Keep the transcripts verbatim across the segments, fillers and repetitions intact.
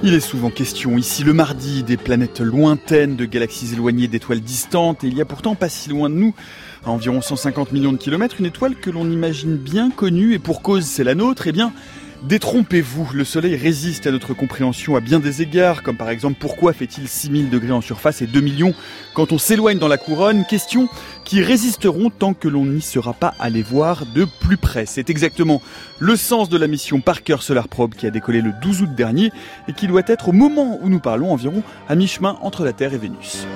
Il est souvent question, ici le mardi, des planètes lointaines, de galaxies éloignées, d'étoiles distantes, et il y a pourtant pas si loin de nous, à environ cent cinquante millions de kilomètres, une étoile que l'on imagine bien connue, et pour cause c'est la nôtre, eh bien, détrompez-vous, le Soleil résiste à notre compréhension à bien des égards, comme par exemple pourquoi fait-il six mille degrés en surface et deux millions quand on s'éloigne dans la couronne, questions qui résisteront tant que l'on n'y sera pas allé voir de plus près. C'est exactement le sens de la mission Parker Solar Probe qui a décollé le douze août dernier et qui doit être au moment où nous parlons environ à mi-chemin entre la Terre et Vénus.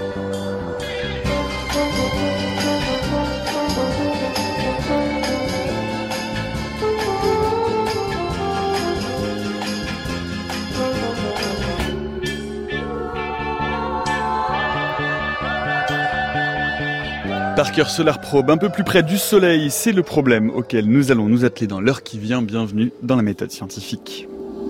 Parker Solar Probe, un peu plus près du Soleil, c'est le problème auquel nous allons nous atteler dans l'heure qui vient. Bienvenue dans la méthode scientifique.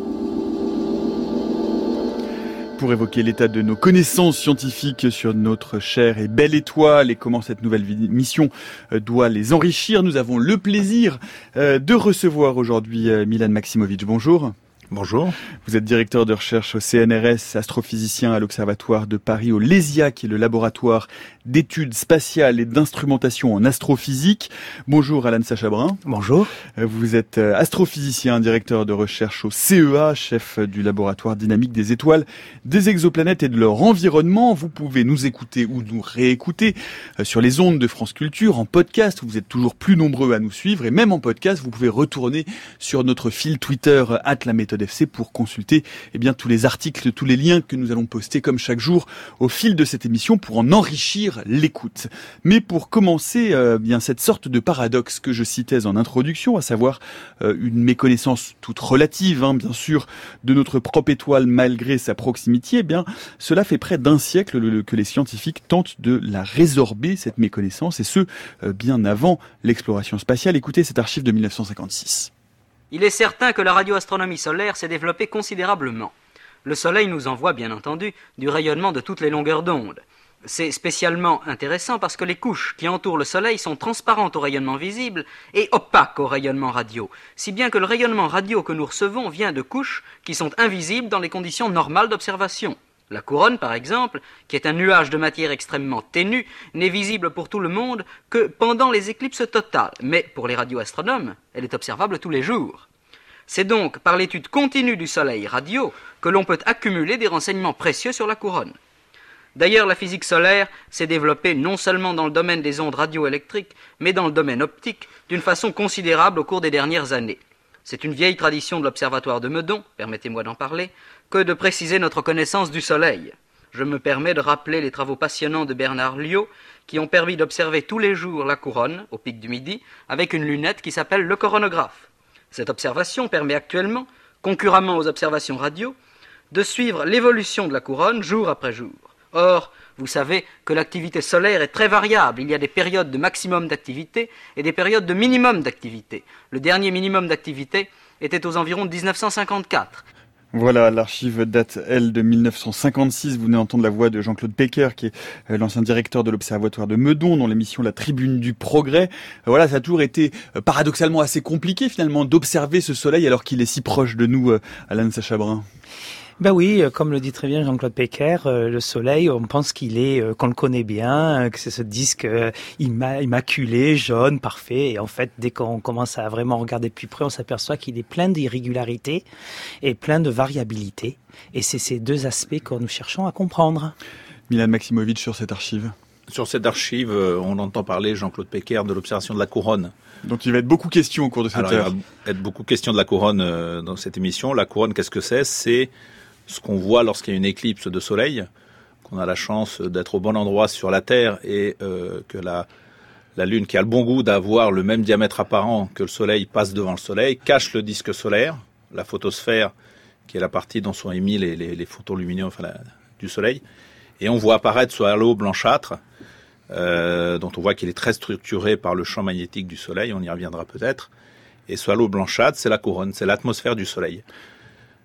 Pour évoquer l'état de nos connaissances scientifiques sur notre chère et belle étoile et comment cette nouvelle mission doit les enrichir, nous avons le plaisir de recevoir aujourd'hui Milan Maksimovic. Bonjour. Bonjour. Vous êtes directeur de recherche au C N R S, astrophysicien à l'Observatoire de Paris au LESIA, qui est le laboratoire d'études spatiales et d'instrumentation en astrophysique. Bonjour Alan Sacha-Brun. Bonjour. Vous êtes astrophysicien, directeur de recherche au C E A, chef du laboratoire dynamique des étoiles, des exoplanètes et de leur environnement. Vous pouvez nous écouter ou nous réécouter sur les ondes de France Culture, en podcast. Vous êtes toujours plus nombreux à nous suivre et même en podcast, vous pouvez retourner sur notre fil Twitter arobase la méthode F C pour consulter eh bien, tous les articles, tous les liens que nous allons poster comme chaque jour au fil de cette émission pour en enrichir l'écoute. Mais pour commencer, euh, bien cette sorte de paradoxe que je citais en introduction, à savoir euh, une méconnaissance toute relative, hein, bien sûr, de notre propre étoile malgré sa proximité, eh bien, cela fait près d'un siècle le, le, que les scientifiques tentent de la résorber, cette méconnaissance, et ce, euh, bien avant l'exploration spatiale. Écoutez cette archive de mille neuf cent cinquante-six. Il est certain que la radioastronomie solaire s'est développée considérablement. Le Soleil nous envoie, bien entendu, du rayonnement de toutes les longueurs d'onde. C'est spécialement intéressant parce que les couches qui entourent le Soleil sont transparentes au rayonnement visible et opaques au rayonnement radio, si bien que le rayonnement radio que nous recevons vient de couches qui sont invisibles dans les conditions normales d'observation. La couronne, par exemple, qui est un nuage de matière extrêmement ténue, n'est visible pour tout le monde que pendant les éclipses totales, mais pour les radioastronomes, elle est observable tous les jours. C'est donc par l'étude continue du Soleil radio que l'on peut accumuler des renseignements précieux sur la couronne. D'ailleurs, la physique solaire s'est développée non seulement dans le domaine des ondes radioélectriques, mais dans le domaine optique, d'une façon considérable au cours des dernières années. C'est une vieille tradition de l'Observatoire de Meudon, permettez-moi d'en parler, que de préciser notre connaissance du Soleil. Je me permets de rappeler les travaux passionnants de Bernard Liot, qui ont permis d'observer tous les jours la couronne, au pic du Midi, avec une lunette qui s'appelle le coronographe. Cette observation permet actuellement, concurremment aux observations radio, de suivre l'évolution de la couronne jour après jour. Or, vous savez que l'activité solaire est très variable. Il y a des périodes de maximum d'activité et des périodes de minimum d'activité. Le dernier minimum d'activité était aux environs de dix-neuf cent cinquante-quatre. Voilà, l'archive date, elle, de mille neuf cent cinquante-six. Vous venez d'entendre la voix de Jean-Claude Pecker, qui est l'ancien directeur de l'Observatoire de Meudon, dans l'émission La Tribune du Progrès. Voilà, ça a toujours été paradoxalement assez compliqué, finalement, d'observer ce soleil alors qu'il est si proche de nous, Alan Sacha-Brun. Ben oui, comme le dit très bien Jean-Claude Pecker, euh, le Soleil, on pense qu'il est, euh, qu'on le connaît bien, euh, que c'est ce disque euh, imma- immaculé, jaune, parfait. Et en fait, dès qu'on commence à vraiment regarder de plus près, on s'aperçoit qu'il est plein d'irrégularités et plein de variabilités. Et c'est ces deux aspects que nous cherchons à comprendre. Milan Maksimovic sur cette archive. Sur cette archive, on entend parler, Jean-Claude Pecker, de l'observation de la couronne. Donc il va être beaucoup question au cours de cette Alors, heure. Il va être beaucoup question de la couronne euh, dans cette émission. La couronne, qu'est-ce que c'est ? C'est ce qu'on voit lorsqu'il y a une éclipse de soleil, qu'on a la chance d'être au bon endroit sur la Terre et euh, que la, la Lune, qui a le bon goût d'avoir le même diamètre apparent que le Soleil, passe devant le Soleil, cache le disque solaire, la photosphère, qui est la partie dont sont émis les, les, les photons lumineux enfin, la, du Soleil, et on voit apparaître ce halo blanchâtre, euh, dont on voit qu'il est très structuré par le champ magnétique du Soleil, on y reviendra peut-être, et ce halo blanchâtre, c'est la couronne, c'est l'atmosphère du Soleil.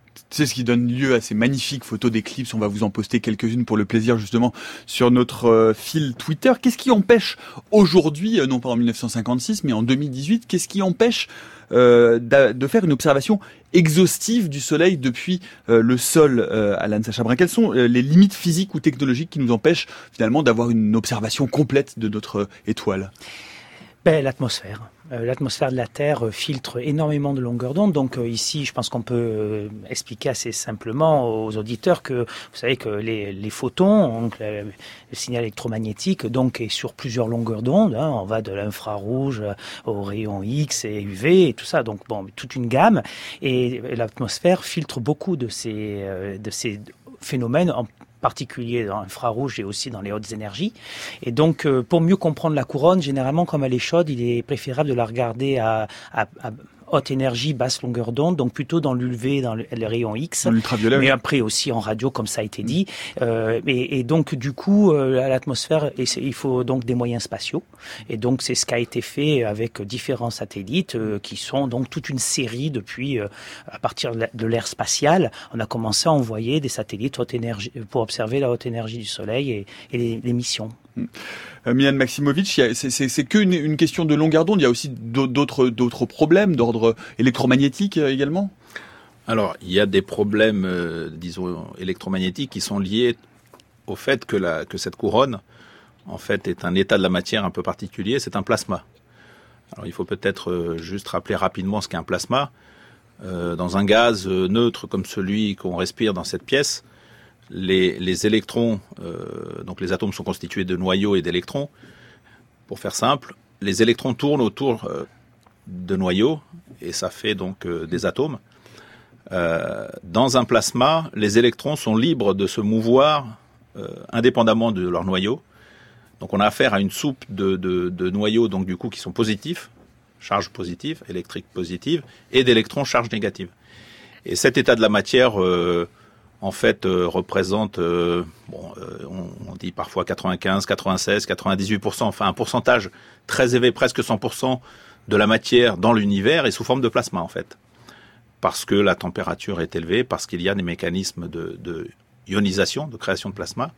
C'est ce qui donne lieu à ces magnifiques photos d'éclipses. On va vous en poster quelques-unes pour le plaisir justement sur notre euh, fil Twitter. Qu'est-ce qui empêche aujourd'hui, euh, non pas en dix-neuf cent cinquante-six, mais en deux mille dix-huit, qu'est-ce qui empêche euh, de faire une observation exhaustive du Soleil depuis euh, le sol, euh, Alan Sacha-Brun? Quelles sont euh, les limites physiques ou technologiques qui nous empêchent finalement d'avoir une observation complète de notre étoile? Ben, l'atmosphère. Euh, l'atmosphère de la Terre euh, filtre énormément de longueurs d'onde. Donc euh, ici, je pense qu'on peut euh, expliquer assez simplement aux auditeurs que vous savez que les, les photons, donc le, le signal électromagnétique, donc est sur plusieurs longueurs d'onde. Hein. On va de l'infrarouge au rayon X et U V et tout ça. Donc bon, toute une gamme. Et l'atmosphère filtre beaucoup de ces euh, de ces phénomènes, en particulier dans l'infrarouge et aussi dans les hautes énergies. Et donc, euh, pour mieux comprendre la couronne, généralement, comme elle est chaude, il est préférable de la regarder à, à, à haute énergie, basse longueur d'onde, donc plutôt dans l'U V, dans le, le rayon X, dans l'ultraviolet, mais oui. après aussi en radio, comme ça a été dit. Euh, et, et donc, du coup, euh, à l'atmosphère, et il faut donc des moyens spatiaux. Et donc, c'est ce qui a été fait avec différents satellites, euh, qui sont donc toute une série depuis, euh, à partir de l'ère spatiale, on a commencé à envoyer des satellites haute énergie pour observer la haute énergie du Soleil et, et les, les missions. Euh, Milan Maximovic, c'est, c'est, c'est que une, une question de longueur d'onde. Il y a aussi d'autres, d'autres problèmes d'ordre électromagnétique euh, également. Alors, il y a des problèmes, euh, disons, électromagnétiques qui sont liés au fait que, la, que cette couronne, en fait, est un état de la matière un peu particulier. C'est un plasma. Alors, il faut peut-être euh, juste rappeler rapidement ce qu'est un plasma. Euh, dans un gaz euh, neutre comme celui qu'on respire dans cette pièce, Les, les électrons, euh, donc les atomes sont constitués de noyaux et d'électrons. Pour faire simple, les électrons tournent autour euh, de noyaux et ça fait donc euh, des atomes. Euh, dans un plasma, les électrons sont libres de se mouvoir euh, indépendamment de leur noyau. Donc on a affaire à une soupe de, de, de noyaux donc du coup qui sont positifs, charge positive, électrique positive, et d'électrons charge négative. Et cet état de la matière euh, en fait, euh, représente, euh, bon, euh, on, on dit parfois quatre-vingt-quinze, quatre-vingt-seize, quatre-vingt-dix-huit pour cent, enfin un pourcentage très élevé, presque cent pour cent de la matière dans l'univers est sous forme de plasma, en fait. Parce que la température est élevée, parce qu'il y a des mécanismes de, de ionisation, de création de plasma.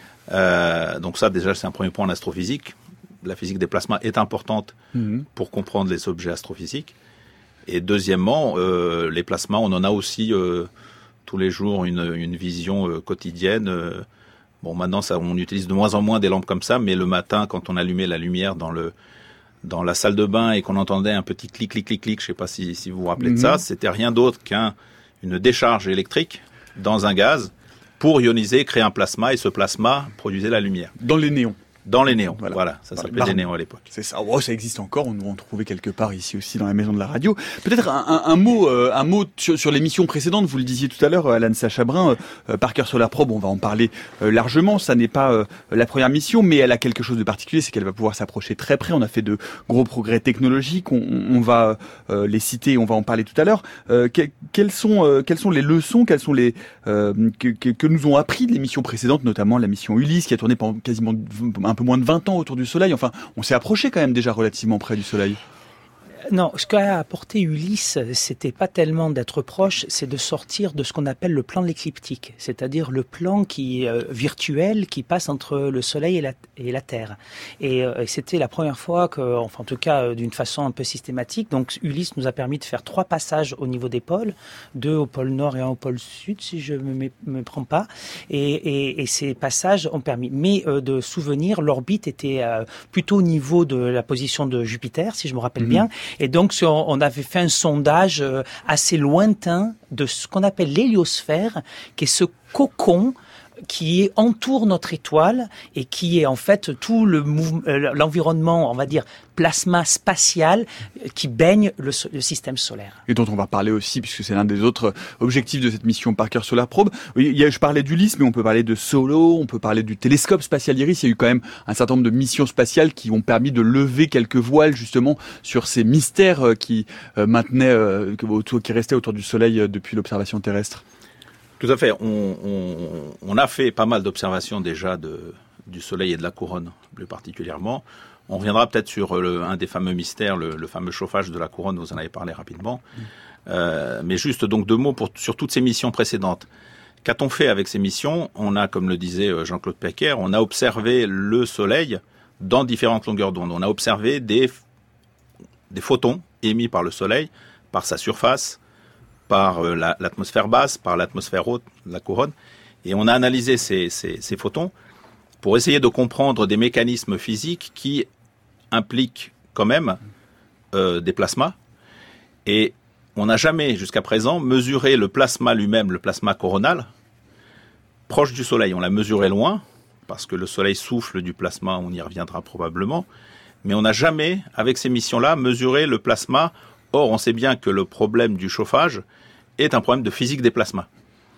Euh, donc ça, déjà, c'est un premier point en astrophysique. La physique des plasmas est importante mmh. pour comprendre les objets astrophysiques. Et deuxièmement, euh, les plasmas, on en a aussi... Euh, tous les jours une, une vision euh, quotidienne. Euh, bon, maintenant, ça, on utilise de moins en moins des lampes comme ça, mais le matin, quand on allumait la lumière dans le dans la salle de bain et qu'on entendait un petit clic, clic, clic, clic, je ne sais pas si, si vous vous rappelez mm-hmm. de ça, c'était rien d'autre qu'une qu'un, décharge électrique dans un gaz pour ioniser, créer un plasma, et ce plasma produisait la lumière. Dans les néons. Dans les néons, voilà, voilà ça s'appelait des néons à l'époque. C'est ça, oh, ça existe encore, on nous en trouvait quelque part ici aussi dans la maison de la radio. Peut-être un, un, un mot, euh, un mot sur, sur l'émission précédente, vous le disiez tout à l'heure, Alan Sacha-Brun, euh, Parker Solar Probe, on va en parler euh, largement, ça n'est pas euh, la première mission, mais elle a quelque chose de particulier, c'est qu'elle va pouvoir s'approcher très près, on a fait de gros progrès technologiques, on, on va euh, les citer, on va en parler tout à l'heure. Euh, que, quelles, sont, euh, quelles sont les leçons, quelles sont les euh, que, que, que nous ont appris de l'émission précédente, notamment la mission Ulysse, qui a tourné pendant quasiment un peu moins de vingt ans autour du Soleil. Enfin, on s'est approché quand même déjà relativement près du Soleil. Non, ce qu'a apporté Ulysse, c'était pas tellement d'être proche, c'est de sortir de ce qu'on appelle le plan de l'écliptique, c'est-à-dire le plan qui euh, virtuel qui passe entre le Soleil et la, et la Terre. Et, euh, et c'était la première fois que, enfin en tout cas euh, d'une façon un peu systématique, donc Ulysse nous a permis de faire trois passages au niveau des pôles, deux au pôle Nord et un au pôle Sud, si je me me prends pas. Et, et, et ces passages ont permis, mais euh, de souvenir, l'orbite était euh, plutôt au niveau de la position de Jupiter, si je me rappelle mmh. bien. Et donc, on avait fait un sondage assez lointain de ce qu'on appelle l'héliosphère, qui est ce cocon qui entoure notre étoile et qui est en fait tout le mouvement, l'environnement, on va dire, plasma spatial qui baigne le, le système solaire. Et dont on va parler aussi, puisque c'est l'un des autres objectifs de cette mission Parker Solar Probe. Il y a, je parlais d'Ulysse, mais on peut parler de Solo, on peut parler du télescope spatial Iris. Il y a eu quand même un certain nombre de missions spatiales qui ont permis de lever quelques voiles justement sur ces mystères qui euh, maintenaient, euh, qui restaient autour du Soleil depuis l'observation terrestre. Tout à fait. On, on, on a fait pas mal d'observations déjà de, du Soleil et de la couronne, plus particulièrement. On reviendra peut-être sur le, un des fameux mystères, le, le fameux chauffage de la couronne, vous en avez parlé rapidement. Mmh. Euh, mais juste donc deux mots pour, sur toutes ces missions précédentes. Qu'a-t-on fait avec ces missions? On a, comme le disait Jean-Claude Pecquer, on a observé le Soleil dans différentes longueurs d'onde. On a observé des, des photons émis par le Soleil, par sa surface, par euh, la, l'atmosphère basse, par l'atmosphère haute, la couronne. Et on a analysé ces, ces, ces photons pour essayer de comprendre des mécanismes physiques qui impliquent quand même euh, des plasmas. Et on n'a jamais, jusqu'à présent, mesuré le plasma lui-même, le plasma coronal, proche du Soleil. On l'a mesuré loin, parce que le Soleil souffle du plasma, on y reviendra probablement. Mais on n'a jamais, avec ces missions-là, mesuré le plasma. Or, on sait bien que le problème du chauffage est un problème de physique des plasmas.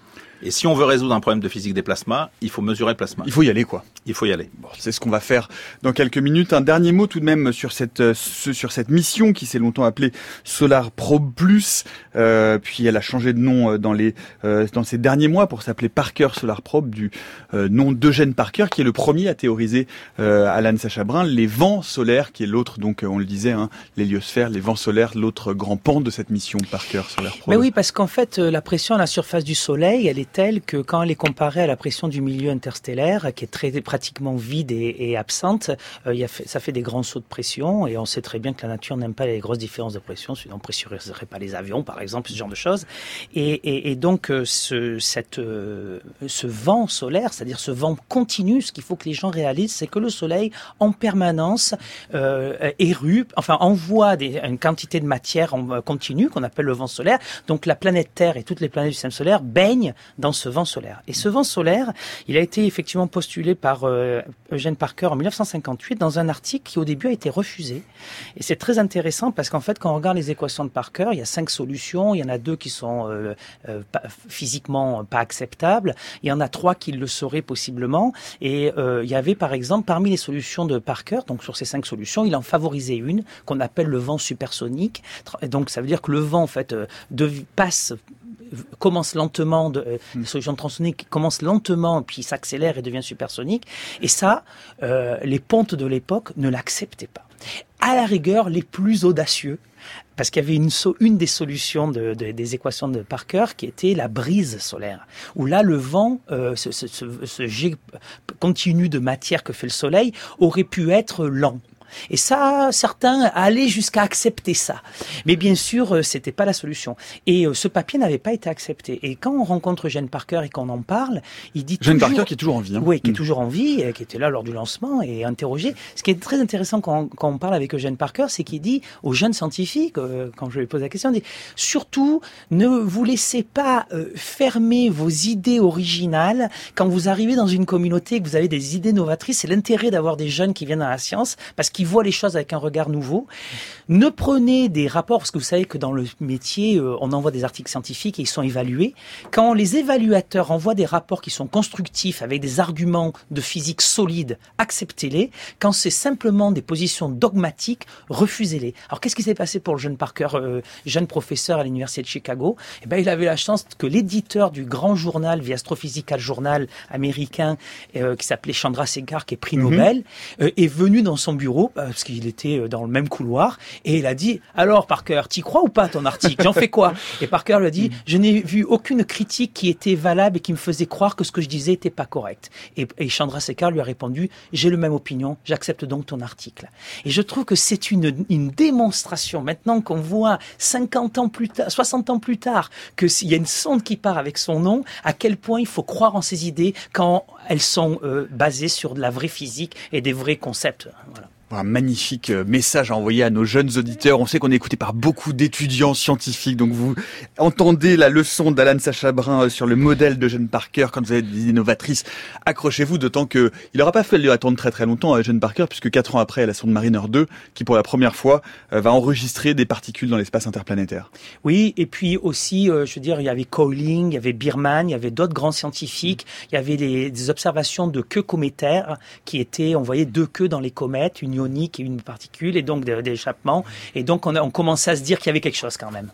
Et si on veut résoudre un problème de physique des plasmas, il faut mesurer le plasma. Il faut y aller, quoi. Il faut y aller. Bon, c'est ce qu'on va faire dans quelques minutes. Un dernier mot tout de même sur cette euh, sur cette mission qui s'est longtemps appelée Solar Probe Plus. Euh, puis elle a changé de nom dans les euh, dans ces derniers mois pour s'appeler Parker Solar Probe, du euh, nom d'Eugène Parker, qui est le premier à théoriser euh, à l'A N S H Brun les vents solaires, qui est l'autre, donc on le disait, hein, l'héliosphère, les vents solaires, l'autre grand pan de cette mission Parker Solar Probe. Mais oui, parce qu'en fait, la pression à la surface du Soleil, elle est telle que quand elle est comparée à la pression du milieu interstellaire, qui est très pratiquement vide et, et absente, euh, y a fait, ça fait des grands sauts de pression, et on sait très bien que la nature n'aime pas les grosses différences de pression, sinon on ne pressuriserait pas les avions, par exemple, ce genre de choses. Et, et, et donc, euh, ce, cette, euh, ce vent solaire, c'est-à-dire ce vent continu, ce qu'il faut que les gens réalisent, c'est que le Soleil, en permanence, euh, érupte, enfin envoie des, une quantité de matière en continu, qu'on appelle le vent solaire. Donc la planète Terre et toutes les planètes du système solaire baignent dans ce vent solaire. Et ce vent solaire, il a été effectivement postulé par euh, Eugène Parker en dix-neuf cent cinquante-huit dans un article qui au début a été refusé. Et c'est très intéressant parce qu'en fait, quand on regarde les équations de Parker, il y a cinq solutions, il y en a deux qui sont euh, euh, pas, physiquement pas acceptables, il y en a trois qui le seraient possiblement, et euh, il y avait par exemple parmi les solutions de Parker, donc sur ces cinq solutions, il en favorisait une qu'on appelle le vent supersonique. Et donc ça veut dire que le vent en fait euh, de, passe commence lentement, de, euh, mmh. la solution transonique commence lentement, puis s'accélère et devient supersonique. Et ça, euh, les pontes de l'époque ne l'acceptaient pas. À la rigueur, les plus audacieux, parce qu'il y avait une, so- une des solutions de, de, des équations de Parker qui était la brise solaire, où là, le vent, euh, ce, ce, ce, ce jet continu de matière que fait le Soleil, aurait pu être lent. Et ça, certains allaient jusqu'à accepter ça. Mais bien sûr, c'était pas la solution. Et ce papier n'avait pas été accepté. Et quand on rencontre Eugène Parker et qu'on en parle, il dit Eugène toujours... Parker qui est toujours en vie. Hein. Oui, qui est mmh. toujours en vie, qui était là lors du lancement et interrogé. Ce qui est très intéressant quand on, quand on parle avec Eugène Parker, c'est qu'il dit aux jeunes scientifiques, euh, quand je lui pose la question, il dit « Surtout, ne vous laissez pas euh, fermer vos idées originales. Quand vous arrivez dans une communauté et que vous avez des idées novatrices, c'est l'intérêt d'avoir des jeunes qui viennent dans la science, parce qu'ils qui voient les choses avec un regard nouveau. Ne prenez des rapports, parce que vous savez que dans le métier, euh, on envoie des articles scientifiques et ils sont évalués. Quand les évaluateurs envoient des rapports qui sont constructifs, avec des arguments de physique solides, acceptez-les. Quand c'est simplement des positions dogmatiques, refusez-les. Alors qu'est-ce qui s'est passé pour le jeune Parker, euh, jeune professeur à l'université de Chicago? Eh ben, il avait la chance que l'éditeur du grand journal, The Astrophysical Journal américain, euh, qui s'appelait Chandrasekhar, qui est prix Nobel, mm-hmm. euh, est venu dans son bureau, parce qu'il était dans le même couloir, et il a dit « Alors Parker, t'y crois ou pas ton article? J'en fais quoi ?» Et Parker lui a dit « Je n'ai vu aucune critique qui était valable et qui me faisait croire que ce que je disais n'était pas correct. » Et, et Chandrasekhar lui a répondu « J'ai le même opinion, j'accepte donc ton article. » Et je trouve que c'est une, une démonstration, maintenant qu'on voit cinquante ans plus tard, soixante ans plus tard, qu'il y a une sonde qui part avec son nom, à quel point il faut croire en ses idées quand elles sont euh, basées sur de la vraie physique et des vrais concepts. Voilà. Un magnifique message à envoyer à nos jeunes auditeurs. On sait qu'on est écouté par beaucoup d'étudiants scientifiques, donc vous entendez la leçon d'Alan Sacha Brun sur le modèle d'Eugène Parker quand vous avez des idées novatrices. Accrochez-vous, d'autant que il n'aura pas fallu attendre très très longtemps à Eugène Parker, puisque quatre ans après, la sonde Mariner deux, qui pour la première fois va enregistrer des particules dans l'espace interplanétaire. Oui, et puis aussi, euh, je veux dire, il y avait Coiling, il y avait Biermann, il y avait d'autres grands scientifiques, il y avait les, des observations de queues cométaires qui étaient, on voyait deux queues dans les comètes, une ionique et une particule, et donc d'échappement. Et donc, on, a, on commençait à se dire qu'il y avait quelque chose quand même.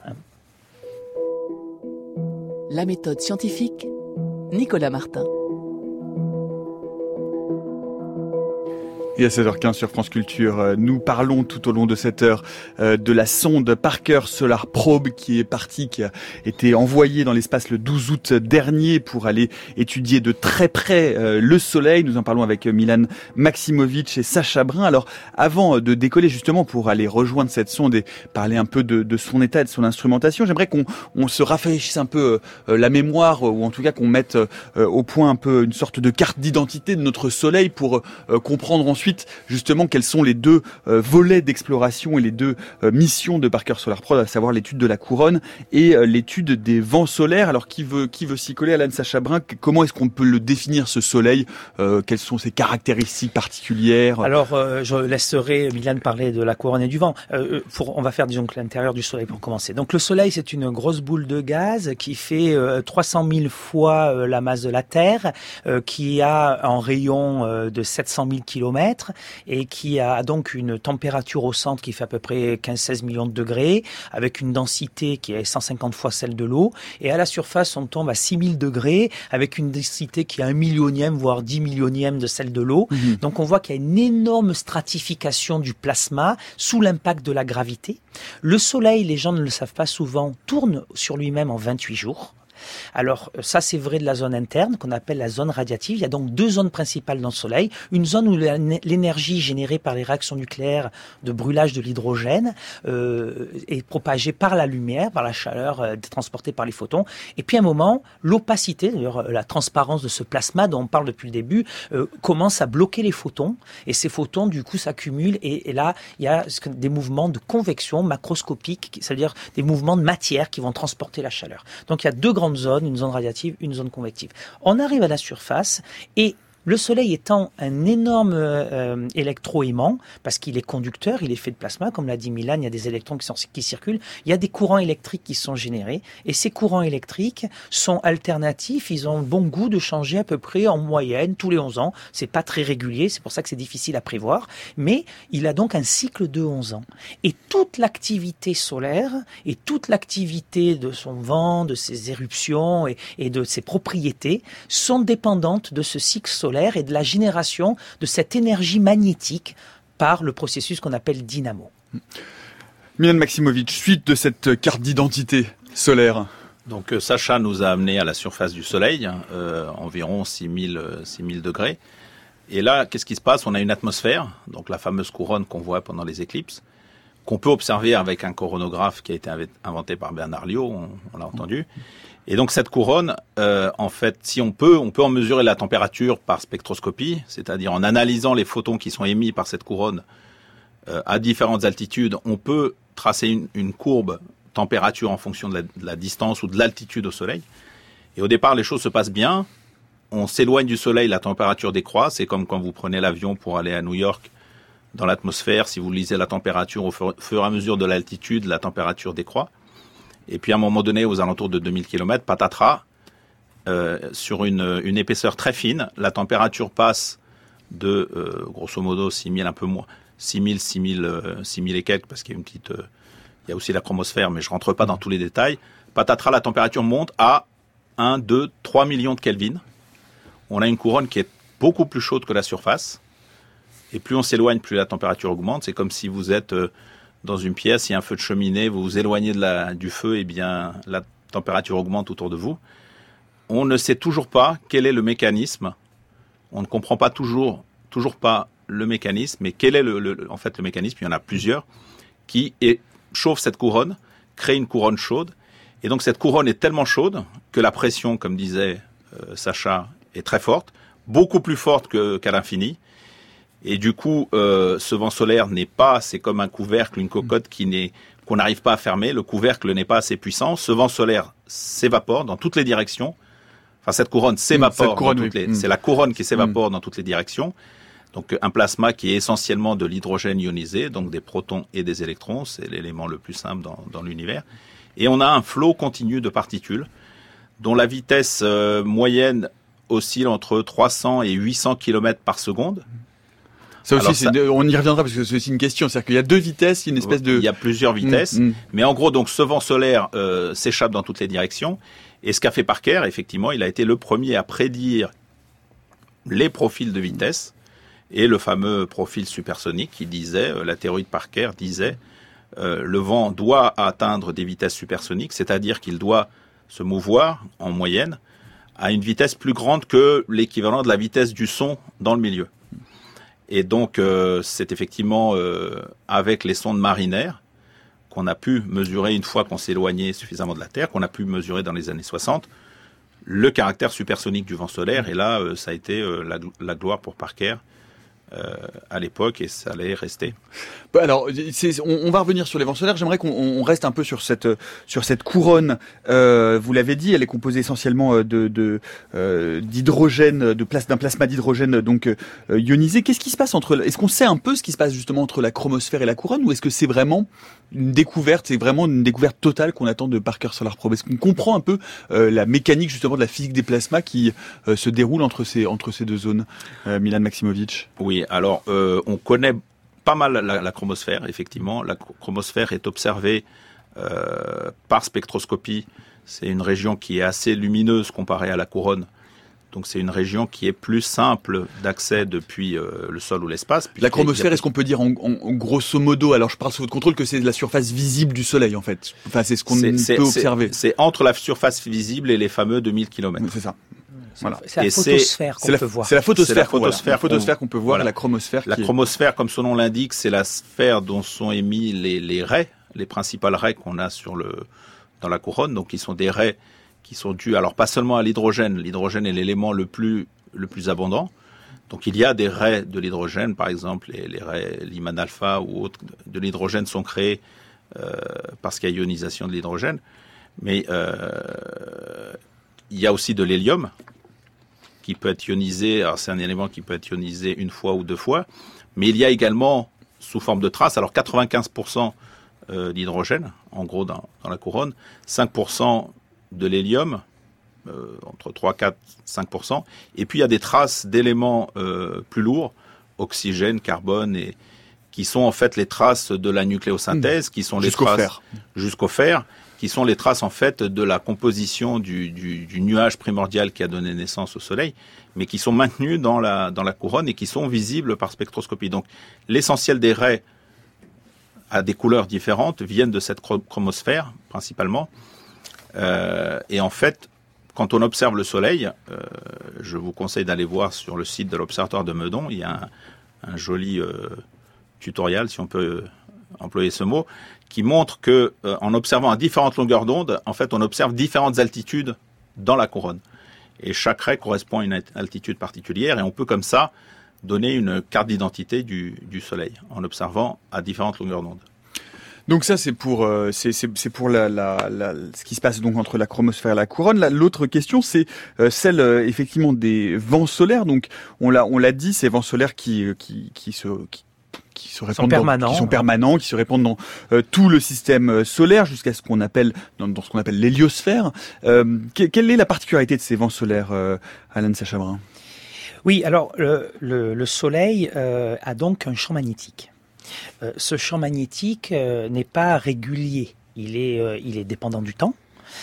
La méthode scientifique, Nicolas Martin. Et à sept heures quinze sur France Culture, nous parlons tout au long de cette heure de la sonde Parker Solar Probe qui est partie, qui a été envoyée dans l'espace le douze août dernier pour aller étudier de très près le Soleil. Nous en parlons avec Milan Maximovic et Sacha Brun. Alors, avant de décoller justement pour aller rejoindre cette sonde et parler un peu de, de son état et de son instrumentation, j'aimerais qu'on on se rafraîchisse un peu la mémoire, ou en tout cas qu'on mette au point un peu une sorte de carte d'identité de notre Soleil pour comprendre ensuite justement quels sont les deux euh, volets d'exploration et les deux euh, missions de Parker Solar Probe, à savoir l'étude de la couronne et euh, l'étude des vents solaires. Alors qui veut qui veut s'y coller? Alan, Sacha Brun, comment est-ce qu'on peut le définir, ce Soleil? euh, Quelles sont ses caractéristiques particulières? Alors euh, je laisserai Milan parler de la couronne et du vent. Euh, pour, on va faire disons que l'intérieur du Soleil pour commencer. Donc le Soleil, c'est une grosse boule de gaz qui fait euh, trois cent mille fois euh, la masse de la Terre, euh, qui a un rayon euh, de sept cent mille kilomètres et qui a donc une température au centre qui fait à peu près quinze à seize millions de degrés, avec une densité qui est cent cinquante fois celle de l'eau. Et à la surface, on tombe à six mille degrés, avec une densité qui est un millionième, voire dix millionième de celle de l'eau. Mmh. Donc on voit qu'il y a une énorme stratification du plasma sous l'impact de la gravité. Le Soleil, les gens ne le savent pas souvent, tourne sur lui-même en vingt-huit jours. Alors ça, c'est vrai de la zone interne qu'on appelle la zone radiative. Il y a donc deux zones principales dans le Soleil. Une zone où l'énergie générée par les réactions nucléaires de brûlage de l'hydrogène euh, est propagée par la lumière, par la chaleur euh, transportée par les photons. Et puis à un moment, l'opacité, d'ailleurs la transparence de ce plasma dont on parle depuis le début, euh, commence à bloquer les photons. Et ces photons, du coup, s'accumulent. Et, et là, il y a des mouvements de convection macroscopique, c'est-à-dire des mouvements de matière qui vont transporter la chaleur. Donc il y a deux grandes zone, une zone radiative, une zone convective. On arrive à la surface et le Soleil étant un énorme euh, électroaimant, parce qu'il est conducteur, il est fait de plasma, comme l'a dit Milan, il y a des électrons qui, sont, qui circulent, il y a des courants électriques qui sont générés, et ces courants électriques sont alternatifs, ils ont le bon goût de changer à peu près en moyenne tous les onze ans. C'est pas très régulier, c'est pour ça que c'est difficile à prévoir, mais il a donc un cycle de onze ans. Et toute l'activité solaire, et toute l'activité de son vent, de ses éruptions et, et de ses propriétés sont dépendantes de ce cycle solaire et de la génération de cette énergie magnétique par le processus qu'on appelle dynamo. Milan Maximovic, suite de cette carte d'identité solaire. Donc euh, Sacha nous a amené à la surface du Soleil, euh, environ six mille degrés. Et là, qu'est-ce qui se passe? On a une atmosphère, donc la fameuse couronne qu'on voit pendant les éclipses, qu'on peut observer avec un coronographe qui a été inventé par Bernard Liot, on, on l'a entendu. Et donc cette couronne, euh, en fait, si on peut, on peut en mesurer la température par spectroscopie, c'est-à-dire en analysant les photons qui sont émis par cette couronne euh, à différentes altitudes, on peut tracer une, une courbe température en fonction de la, de la distance ou de l'altitude au Soleil. Et au départ, les choses se passent bien. On s'éloigne du Soleil, la température décroît. C'est comme quand vous prenez l'avion pour aller à New York. Dans l'atmosphère, si vous lisez la température au fur, fur et à mesure de l'altitude, la température décroît. Et puis à un moment donné, aux alentours de deux mille kilomètres, patatras, euh, sur une, une épaisseur très fine, la température passe de, euh, grosso modo, six mille, un peu moins, six mille, six mille, euh, six mille et quelques, parce qu'il y a une petite, euh, il y a aussi la chromosphère, mais je rentre pas dans tous les détails. Patatras, la température monte à un, deux, trois millions de Kelvin. On a une couronne qui est beaucoup plus chaude que la surface. Et plus on s'éloigne, plus la température augmente. C'est comme si vous êtes euh, dans une pièce, il y a un feu de cheminée, vous vous éloignez de la, du feu, et bien la température augmente autour de vous. On ne sait toujours pas quel est le mécanisme. On ne comprend pas toujours, toujours pas le mécanisme, mais quel est le, le, en fait le mécanisme? Il y en a plusieurs qui est, chauffe cette couronne, crée une couronne chaude. Et donc cette couronne est tellement chaude que la pression, comme disait euh, Sacha, est très forte, beaucoup plus forte que, qu'à l'infini. Et du coup, euh, ce vent solaire n'est pas, c'est comme un couvercle, une cocotte qui n'est, qu'on n'arrive pas à fermer. Le couvercle n'est pas assez puissant. Ce vent solaire s'évapore dans toutes les directions. Enfin, cette couronne s'évapore. Cette couronne, dans toutes les, oui. C'est la couronne qui s'évapore mmh. dans toutes les directions. Donc, un plasma qui est essentiellement de l'hydrogène ionisé, donc des protons et des électrons. C'est l'élément le plus simple dans, dans l'univers. Et on a un flot continu de particules dont la vitesse euh, moyenne oscille entre trois cents et huit cents kilomètres par seconde. Ça aussi, Alors, c'est, ça, on y reviendra parce que c'est aussi une question. C'est-à-dire qu'il y a deux vitesses, il y a une espèce de... Il y a plusieurs vitesses. Mmh, mmh. Mais en gros, donc, ce vent solaire euh, s'échappe dans toutes les directions. Et ce qu'a fait Parker, effectivement, il a été le premier à prédire les profils de vitesse. et le fameux profil supersonique qui disait, euh, la théorie de Parker disait, euh, le vent doit atteindre des vitesses supersoniques, c'est-à-dire qu'il doit se mouvoir en moyenne à une vitesse plus grande que l'équivalent de la vitesse du son dans le milieu. Et donc, euh, c'est effectivement euh, avec les sondes marinaires qu'on a pu mesurer, une fois qu'on s'est éloigné suffisamment de la Terre, qu'on a pu mesurer dans les années soixante, le caractère supersonique du vent solaire. Et là, euh, ça a été euh, la, la gloire pour Parker euh, à l'époque, et ça allait rester. Alors, c'est, on, on va revenir sur les vents solaires. J'aimerais qu'on on reste un peu sur cette sur cette couronne. Euh, vous l'avez dit, elle est composée essentiellement de, de euh, d'hydrogène, de place d'un plasma d'hydrogène donc euh, ionisé. Qu'est-ce qui se passe entre Est-ce qu'on sait un peu ce qui se passe justement entre la chromosphère et la couronne, ou est-ce que c'est vraiment une découverte, c'est vraiment une découverte totale qu'on attend de Parker Solar Probe? Est-ce qu'on comprend un peu euh, la mécanique justement de la physique des plasmas qui euh, se déroule entre ces entre ces deux zones, euh, Milan Maximovic? Oui, alors euh, on connaît pas mal la, la chromosphère, effectivement. La chromosphère est observée euh, par spectroscopie. C'est une région qui est assez lumineuse comparée à la couronne. Donc c'est une région qui est plus simple d'accès depuis euh, le sol ou l'espace. La chromosphère, est-ce qu'on peut dire en, en, en grosso modo, alors je parle sous votre contrôle, que c'est la surface visible du Soleil en fait? Enfin, c'est ce qu'on c'est, peut c'est, observer. C'est, c'est entre la surface visible et les fameux deux mille kilomètres. C'est ça. Voilà. C'est la photosphère qu'on c'est peut voir. C'est la photosphère, c'est la photosphère, voilà. la photosphère qu'on peut voir, voilà. La chromosphère. La qui chromosphère, comme son nom l'indique, c'est la sphère dont sont émis les, les raies, les principales raies qu'on a sur le, dans la couronne. Donc, ils sont des raies qui sont dues, alors pas seulement à l'hydrogène. L'hydrogène est l'élément le plus, le plus abondant. Donc, il y a des raies de l'hydrogène, par exemple, les, les raies Lyman alpha ou autres de l'hydrogène sont créées euh, parce qu'il y a ionisation de l'hydrogène. Mais euh, il y a aussi de l'hélium qui peut être ionisé. Alors c'est un élément qui peut être ionisé une fois ou deux fois, mais il y a également sous forme de traces, alors quatre-vingt-quinze pour cent euh, d'hydrogène, en gros dans, dans la couronne, cinq pour cent de l'hélium, euh, entre trois, quatre, cinq pour cent, et puis il y a des traces d'éléments euh, plus lourds, oxygène, carbone, et qui sont en fait les traces de la nucléosynthèse, mmh. qui sont les jusqu'au traces fer. jusqu'au fer, qui sont les traces en fait de la composition du, du, du nuage primordial qui a donné naissance au Soleil, mais qui sont maintenues dans la, dans la couronne et qui sont visibles par spectroscopie. Donc l'essentiel des raies à des couleurs différentes viennent de cette chromosphère principalement. Euh, et en fait, quand on observe le Soleil, euh, je vous conseille d'aller voir sur le site de l'Observatoire de Meudon, il y a un, un joli euh, tutoriel, si on peut employer ce mot, qui montre que euh, en observant à différentes longueurs d'onde, en fait, on observe différentes altitudes dans la couronne. Et chaque raie correspond à une altitude particulière, et on peut comme ça donner une carte d'identité du, du Soleil en observant à différentes longueurs d'onde. Donc ça c'est pour euh, c'est c'est c'est pour la, la la ce qui se passe donc entre la chromosphère et la couronne. Là, l'autre question c'est euh, celle euh, effectivement des vents solaires. Donc on l'a on l'a dit, ces vents solaires qui qui qui se qui, qui se répandent sont dans, qui sont permanents, qui se répandent dans euh, tout le système solaire jusqu'à ce qu'on appelle dans, dans ce qu'on appelle l'héliosphère. Euh, que, quelle est la particularité de ces vents solaires, euh, Alan Sachabrun? Oui, alors le, le, le Soleil euh, a donc un champ magnétique. Euh, ce champ magnétique euh, n'est pas régulier. Il est, euh, il est dépendant du temps.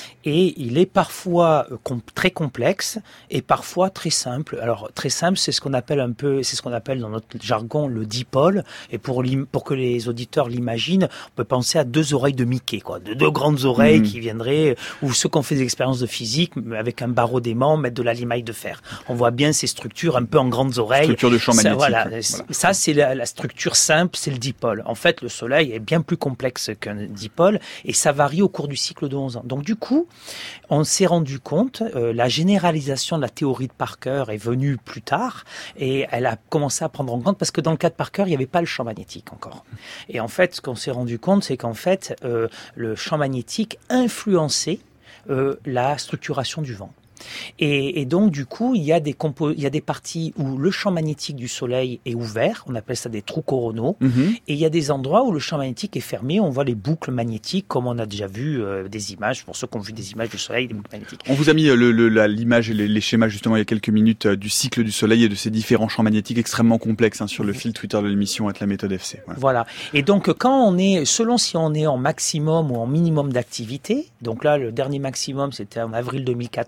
Et il est parfois com- très complexe et parfois très simple. Alors très simple, c'est ce qu'on appelle un peu, c'est ce qu'on appelle dans notre jargon le dipôle. Et pour pour que les auditeurs l'imaginent, on peut penser à deux oreilles de Mickey, quoi, de deux grandes oreilles mmh. qui viendraient, ou ceux qui ont fait des expériences de physique avec un barreau d'aimant, mettre de la limaille de fer. On voit bien ces structures un peu en grandes oreilles. Structure de champ magnétique. Ça, voilà, voilà. ça c'est la, la structure simple, c'est le dipôle. En fait, le Soleil est bien plus complexe qu'un dipôle et ça varie au cours du cycle de onze ans. Donc du coup, on s'est rendu compte, euh, la généralisation de la théorie de Parker est venue plus tard et elle a commencé à prendre en compte parce que dans le cas de Parker, il n'y avait pas le champ magnétique encore. Et en fait, ce qu'on s'est rendu compte, c'est qu'en fait, euh, le champ magnétique influençait euh, la structuration du vent. Et, et donc, du coup, il y a des compo- il y a des parties où le champ magnétique du Soleil est ouvert, on appelle ça des trous coronaux, mm-hmm. et il y a des endroits où le champ magnétique est fermé, on voit les boucles magnétiques, comme on a déjà vu euh, des images, pour ceux qui ont vu des images du Soleil, des boucles magnétiques. On vous a mis le, le, la, l'image et les, les schémas, justement, il y a quelques minutes, euh, du cycle du Soleil et de ces différents champs magnétiques extrêmement complexes, hein, sur le fil Twitter de l'émission avec la méthode F C. Voilà. voilà. Et donc, quand on est, selon si on est en maximum ou en minimum d'activité, donc là, le dernier maximum, c'était en avril deux mille quatorze,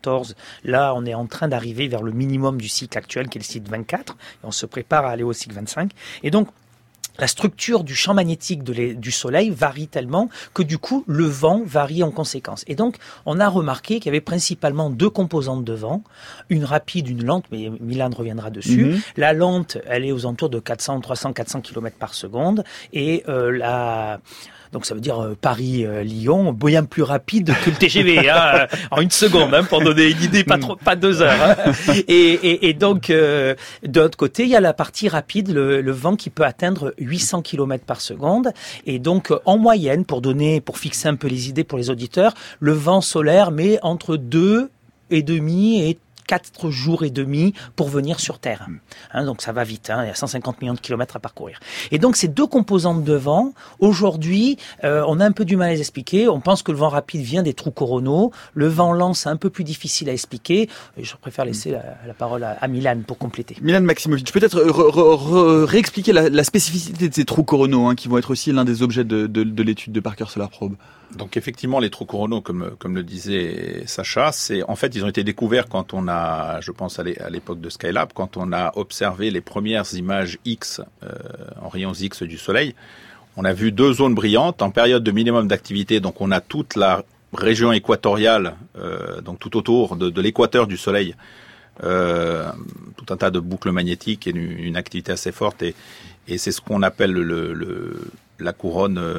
Là, on est en train d'arriver vers le minimum du cycle actuel, qui est le cycle vingt-quatre, et on se prépare à aller au cycle vingt-cinq. Et donc, la structure du champ magnétique de les, du Soleil varie tellement que du coup, le vent varie en conséquence. Et donc, on a remarqué qu'il y avait principalement deux composantes de vent, une rapide, une lente, mais Milan reviendra dessus. Mm-hmm. La lente, elle est aux alentours de quatre cents, trois cents, quatre cents kilomètres par seconde, et euh, la... Donc ça veut dire euh, Paris-Lyon, euh, bien plus rapide que le T G V, hein, en une seconde, hein, pour donner une idée, pas trop, pas deux heures. Hein. Et, et, et donc, euh, de l'autre côté, il y a la partie rapide, le, le vent qui peut atteindre huit cents kilomètres par seconde. Et donc, en moyenne, pour donner, pour fixer un peu les idées pour les auditeurs, le vent solaire met entre deux et demi et quatre jours et demi pour venir sur Terre. Hein, donc ça va vite, hein, il y a cent cinquante millions de kilomètres à parcourir. Et donc ces deux composantes de vent, aujourd'hui, euh, on a un peu du mal à les expliquer. On pense que le vent rapide vient des trous coronaux. Le vent lent, c'est un peu plus difficile à expliquer. Et je préfère laisser la, la parole à, à Milan pour compléter. Milan Maximovic, peut-être re, re, re, réexpliquer la, la spécificité de ces trous coronaux, hein, qui vont être aussi l'un des objets de, de, de l'étude de Parker Solar Probe. Donc effectivement, les trous coronaux, comme, comme le disait Sacha, c'est en fait ils ont été découverts quand on a, je pense à l'époque de Skylab, quand on a observé les premières images X euh, en rayons X du Soleil. On a vu deux zones brillantes en période de minimum d'activité. Donc on a toute la région équatoriale, euh, donc tout autour de, de l'équateur du Soleil, euh, tout un tas de boucles magnétiques et une, une activité assez forte. Et, et c'est ce qu'on appelle le, le, la couronne. Euh,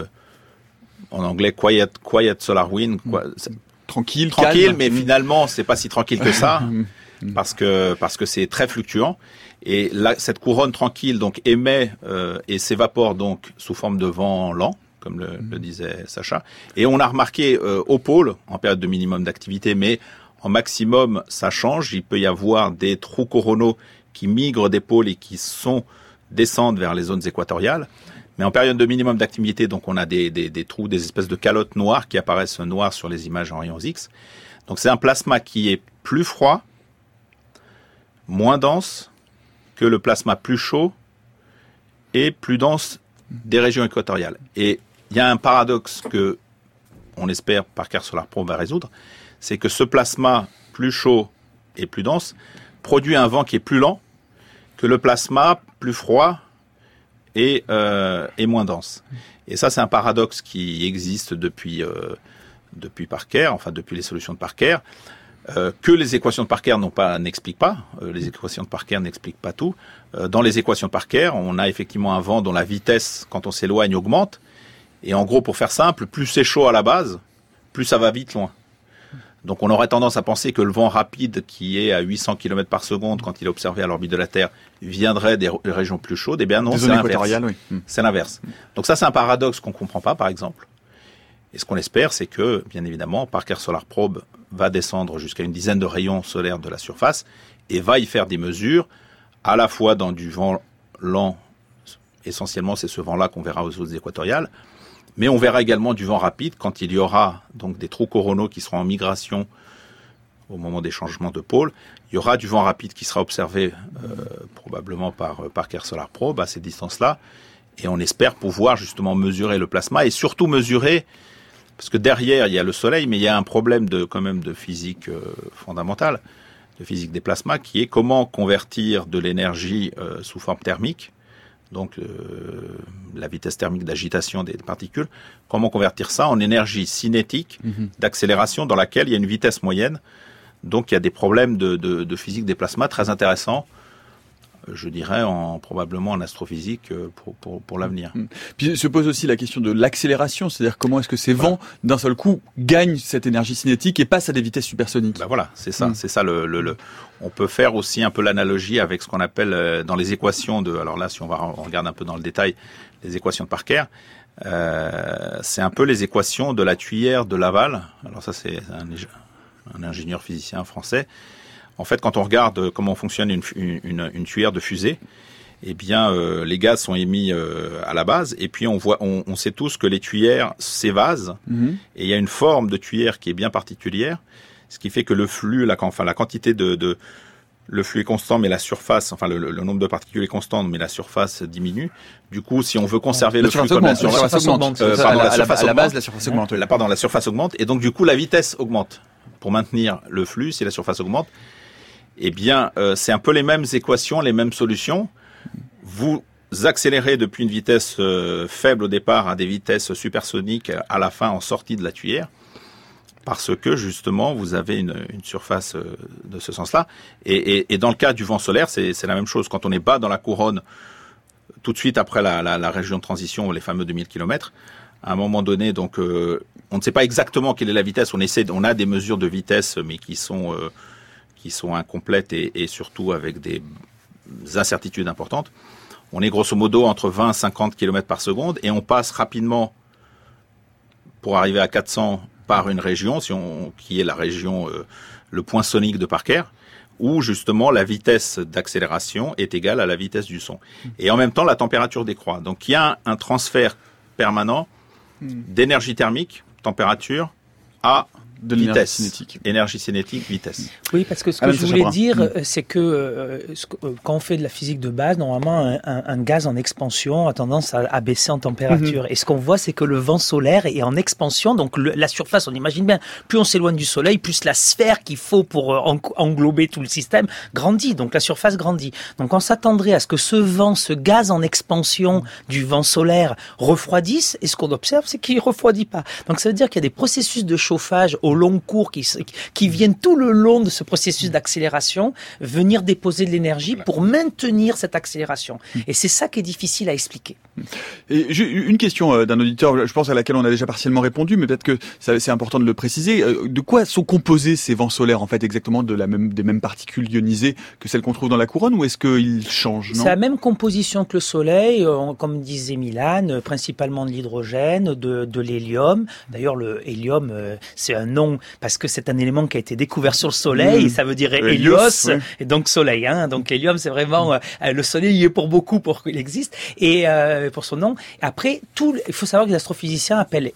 en anglais, quiet, quiet solar wind, quoi. Tranquille, tranquille, calme. Mais finalement, c'est pas si tranquille que ça, parce que parce que c'est très fluctuant. Et là, cette couronne tranquille donc émet euh, et s'évapore donc sous forme de vent lent, comme le, le disait Sacha. Et on a remarqué euh, au pôle, en période de minimum d'activité, mais en maximum, ça change. Il peut y avoir des trous coronaux qui migrent des pôles et qui sont descendent vers les zones équatoriales. Mais en période de minimum d'activité, donc on a des, des, des trous, des espèces de calottes noires qui apparaissent noires sur les images en rayons X. Donc c'est un plasma qui est plus froid, moins dense que le plasma plus chaud et plus dense des régions équatoriales. Et il y a un paradoxe que on espère Parker Solar Probe va résoudre, c'est que ce plasma plus chaud et plus dense produit un vent qui est plus lent que le plasma plus froid et, euh, et moins dense. Et ça, c'est un paradoxe qui existe depuis, euh, depuis Parker, enfin depuis les solutions de Parker, euh, que les équations de Parker n'ont pas, n'expliquent pas. Euh, les équations de Parker n'expliquent pas tout. Euh, dans les équations de Parker, on a effectivement un vent dont la vitesse, quand on s'éloigne, augmente. Et en gros, pour faire simple, plus c'est chaud à la base, plus ça va vite loin. Donc on aurait tendance à penser que le vent rapide qui est à huit cents kilomètres par seconde quand il est observé à l'orbite de la Terre viendrait des régions plus chaudes. Eh bien non, c'est l'inverse. Oui. C'est l'inverse. Donc ça, c'est un paradoxe qu'on ne comprend pas, par exemple. Et ce qu'on espère, c'est que, bien évidemment, Parker Solar Probe va descendre jusqu'à une dizaine de rayons solaires de la surface et va y faire des mesures, à la fois dans du vent lent, essentiellement c'est ce vent-là qu'on verra aux zones équatoriales, mais on verra également du vent rapide quand il y aura donc des trous coronaux qui seront en migration au moment des changements de pôle. Il y aura du vent rapide qui sera observé euh, probablement par euh, Parker Solar Probe à ces distances-là. Et on espère pouvoir justement mesurer le plasma et surtout mesurer, parce que derrière il y a le Soleil, mais il y a un problème de quand même de physique euh, fondamentale, de physique des plasmas, qui est comment convertir de l'énergie euh, sous forme thermique, donc euh, la vitesse thermique d'agitation des particules, comment convertir ça en énergie cinétique mmh. d'accélération dans laquelle il y a une vitesse moyenne. Donc il y a des problèmes de, de, de physique des plasmas très intéressants, je dirais en, probablement en astrophysique pour, pour, pour l'avenir. Puis se pose aussi la question de l'accélération, c'est-à-dire comment est-ce que ces vents, voilà. d'un seul coup, gagnent cette énergie cinétique et passent à des vitesses supersoniques. Ben voilà, c'est ça. Mmh. C'est ça le, le, le. On peut faire aussi un peu l'analogie avec ce qu'on appelle euh, dans les équations de. Alors là, si on va on regarde un peu dans le détail les équations de Parker, euh, c'est un peu les équations de la tuyère de Laval. Alors ça, c'est un, un ingénieur physicien français. En fait, quand on regarde comment fonctionne une, une, une tuyère de fusée, eh bien, euh, les gaz sont émis euh, à la base, et puis on voit, on, on sait tous que les tuyères s'évasent, mmh. et il y a une forme de tuyère qui est bien particulière, ce qui fait que le flux, la, enfin la quantité de, de, le flux est constant, mais la surface, enfin le, le nombre de particules est constant, mais la surface diminue. Du coup, si on veut conserver la le flux comme la surface, la surface augmente, euh, pardon, à la, la surface à la base, augmente, la surface augmente. La, pardon, la surface augmente, et donc du coup la vitesse augmente. pour maintenir le flux si la surface augmente. Eh bien, euh, c'est un peu les mêmes équations, les mêmes solutions. Vous accélérez depuis une vitesse euh, faible au départ à des vitesses supersoniques à la fin en sortie de la tuyère, parce que justement vous avez une, une surface euh, de ce sens-là. Et, et, et dans le cas du vent solaire, c'est, c'est la même chose. Quand on est bas dans la couronne, tout de suite après la, la, la région de transition, les fameux deux mille kilomètres, à un moment donné, donc euh, on ne sait pas exactement quelle est la vitesse. On essaie, on a des mesures de vitesse, mais qui sont euh, qui sont incomplètes et, et surtout avec des incertitudes importantes. On est grosso modo entre vingt et cinquante kilomètres par seconde et on passe rapidement pour arriver à quatre cents par une région, si on, qui est la région, euh, le point sonique de Parker, où justement la vitesse d'accélération est égale à la vitesse du son. Et en même temps, la température décroît. Donc il y a un, un transfert permanent d'énergie thermique, température, à de vitesse. L'énergie cinétique. Énergie cinétique, vitesse. Oui, parce que ce que Alain je voulais Sachabrun. dire, Mmh. c'est que euh, ce que, euh, quand on fait de la physique de base, normalement, un, un, un gaz en expansion a tendance à, à baisser en température. Mmh. Et ce qu'on voit, c'est que le vent solaire est en expansion. Donc le, la surface, on imagine bien, plus on s'éloigne du soleil, plus la sphère qu'il faut pour euh, en, englober tout le système grandit. Donc la surface grandit. Donc on s'attendrait à ce que ce vent, ce gaz en expansion mmh. du vent solaire refroidisse. Et ce qu'on observe, c'est qu'il ne refroidit pas. Donc ça veut dire qu'il y a des processus de chauffage au long cours qui qui viennent tout le long de ce processus d'accélération venir déposer de l'énergie pour maintenir cette accélération. Et c'est ça qui est difficile à expliquer. Et j'ai une question d'un auditeur, je pense à laquelle on a déjà partiellement répondu, mais peut-être que ça, c'est important de le préciser. De quoi sont composés ces vents solaires, en fait, exactement de la même, des mêmes particules ionisées que celles qu'on trouve dans la couronne, ou est-ce qu'ils changent, non ? C'est la même composition que le Soleil, comme disait Milan, principalement de l'hydrogène, de, de l'hélium. D'ailleurs, le hélium, c'est un nom parce que c'est un élément qui a été découvert sur le Soleil, mmh. ça veut dire hélios, oui. Et donc soleil. Hein. Donc l'hélium, c'est vraiment euh, le Soleil y est pour beaucoup pour qu'il existe et euh, pour son nom. Après, tout, il faut savoir que les astrophysiciens appellent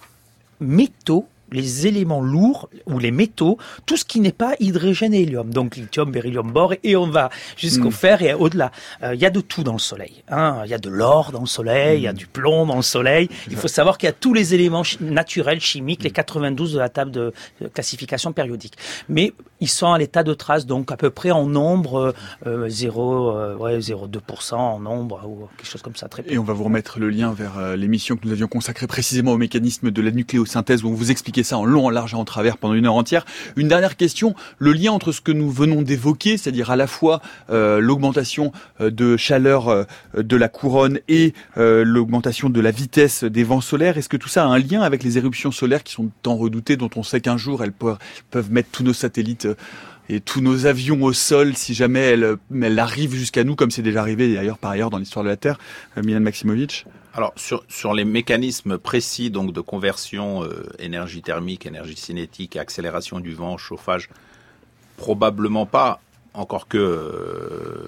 métaux les éléments lourds ou les métaux, tout ce qui n'est pas hydrogène et hélium, donc lithium, beryllium, bore, et on va jusqu'au mmh. fer et au-delà. Il euh, y a de tout dans le Soleil. Il hein. y a de l'or dans le Soleil, il mmh. y a du plomb dans le Soleil. Il faut savoir qu'il y a tous les éléments ch- naturels, chimiques, les quatre-vingt-douze de la table de, de classification périodique. Mais ils sont à l'état de trace, donc à peu près en nombre euh, zéro, euh, ouais, zéro virgule deux pour cent en nombre ou quelque chose comme ça. Très peu. Et on va vous remettre le lien vers euh, l'émission que nous avions consacrée précisément au mécanisme de la nucléosynthèse, où on vous expliquait ça en long, en large et en travers pendant une heure entière. Une dernière question, le lien entre ce que nous venons d'évoquer, c'est-à-dire à la fois euh, l'augmentation euh, de chaleur euh, de la couronne et euh, l'augmentation de la vitesse des vents solaires, est-ce que tout ça a un lien avec les éruptions solaires qui sont tant redoutées, dont on sait qu'un jour elles peuvent, peuvent mettre tous nos satellites euh, et tous nos avions au sol si jamais elles, elles arrivent jusqu'à nous, comme c'est déjà arrivé d'ailleurs par ailleurs dans l'histoire de la Terre. euh, Milan Maximovic. Alors sur sur les mécanismes précis donc de conversion euh, énergie thermique, énergie cinétique, accélération du vent, chauffage, probablement pas. Encore que euh,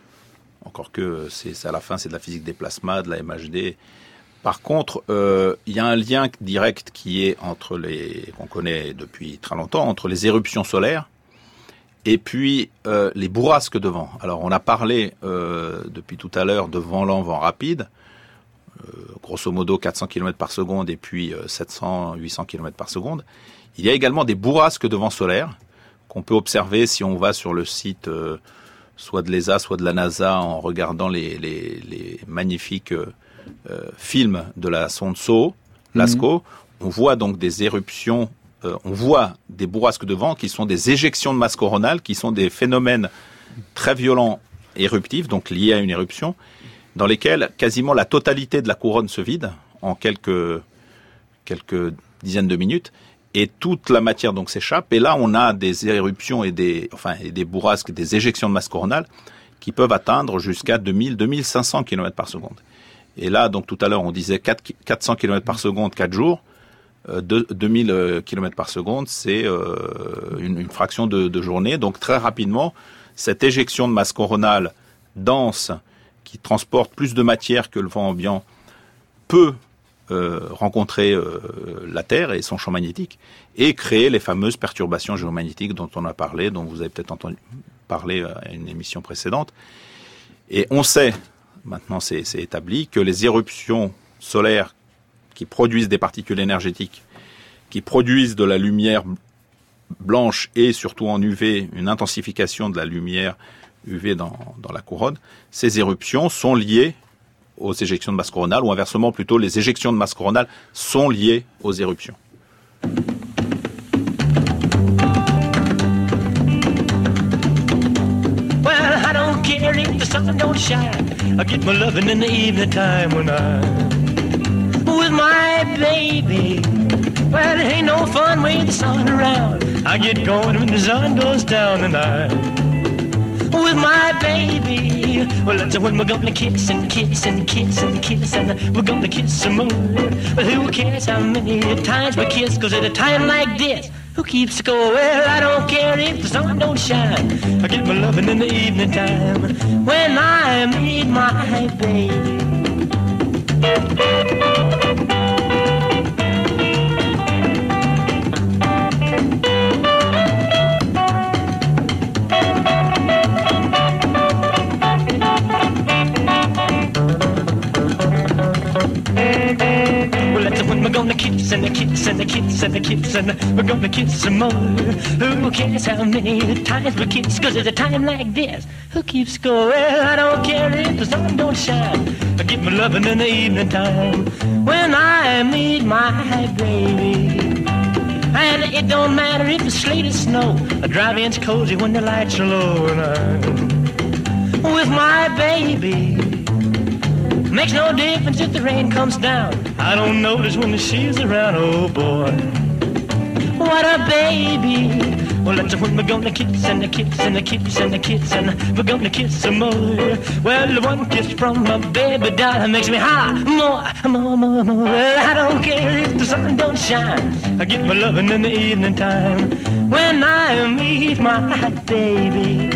encore que c'est, c'est à la fin c'est de la physique des plasmas, de la M H D. Par contre, euh, il y a un lien direct qui est entre les qu'on connaît depuis très longtemps entre les éruptions solaires et puis euh, les bourrasques de vent. Alors on a parlé euh, depuis tout à l'heure de vent lent, vent rapide. Euh, grosso modo quatre cents kilomètres par seconde et puis euh, sept cents à huit cents kilomètres par seconde. Il y a également des bourrasques de vent solaire qu'on peut observer si on va sur le site euh, soit de l'E S A, soit de la NASA en regardant les, les, les magnifiques euh, euh, films de la sonde S O, LASCO. Mmh. On voit donc des éruptions, euh, on voit des bourrasques de vent qui sont des éjections de masse coronale, qui sont des phénomènes très violents éruptifs, donc liés à une éruption, dans lesquels quasiment la totalité de la couronne se vide en quelques, quelques dizaines de minutes, et toute la matière donc s'échappe. Et là, on a des éruptions et des, enfin, et des bourrasques, des éjections de masse coronale qui peuvent atteindre jusqu'à deux mille à deux mille cinq cents kilomètres par seconde. Et là, donc tout à l'heure, on disait quatre cents kilomètres par seconde, quatre jours. Euh, deux mille kilomètres par seconde, c'est euh, une, une fraction de, de journée. Donc très rapidement, cette éjection de masse coronale dense qui transporte plus de matière que le vent ambiant peut euh, rencontrer euh, la Terre et son champ magnétique et créer les fameuses perturbations géomagnétiques dont on a parlé, dont vous avez peut-être entendu parler à une émission précédente. Et on sait, maintenant c'est, c'est établi, que les éruptions solaires qui produisent des particules énergétiques, qui produisent de la lumière blanche et surtout en U V, une intensification de la lumière U V dans, dans la couronne, ces éruptions sont liées aux éjections de masse coronale, ou inversement plutôt, les éjections de masse coronale sont liées aux éruptions. Well, I don't care if the sun don't shine. I get my loving in the evening time when I'm with my baby. Well, it ain't no fun with the sun around. I get going when the sun goes down and I'm with my baby. Well, that's when we're gonna kiss and kiss and kiss and kiss and we're gonna kiss some more. Well, who cares how many times we kiss? Cause at a time like this, who keeps score? Well, I don't care if the sun don't shine. I get my loving in the evening time when I meet my baby. Well, that's when we're gonna kiss and the kiss and the kiss and the kiss and we're gonna kiss some more. Who cares how many times we kiss? Cause at a time like this, who keeps score? Well, I don't care if the sun don't shine. I get my loving in the evening time when I meet my baby. And it don't matter if it's sleet or snow. I drive in's cozy when the lights are low and I'm with my baby. Makes no difference if the rain comes down. I don't notice when the she's around. Oh boy, what a baby. Well, that's when we're gonna kiss and the kiss and the kiss and the kiss and we're gonna kiss some more. Well, the one kiss from my baby doll makes me holler more, more, more, more. Well, I don't care if the sun don't shine. I get my loving in the evening time when I meet my baby.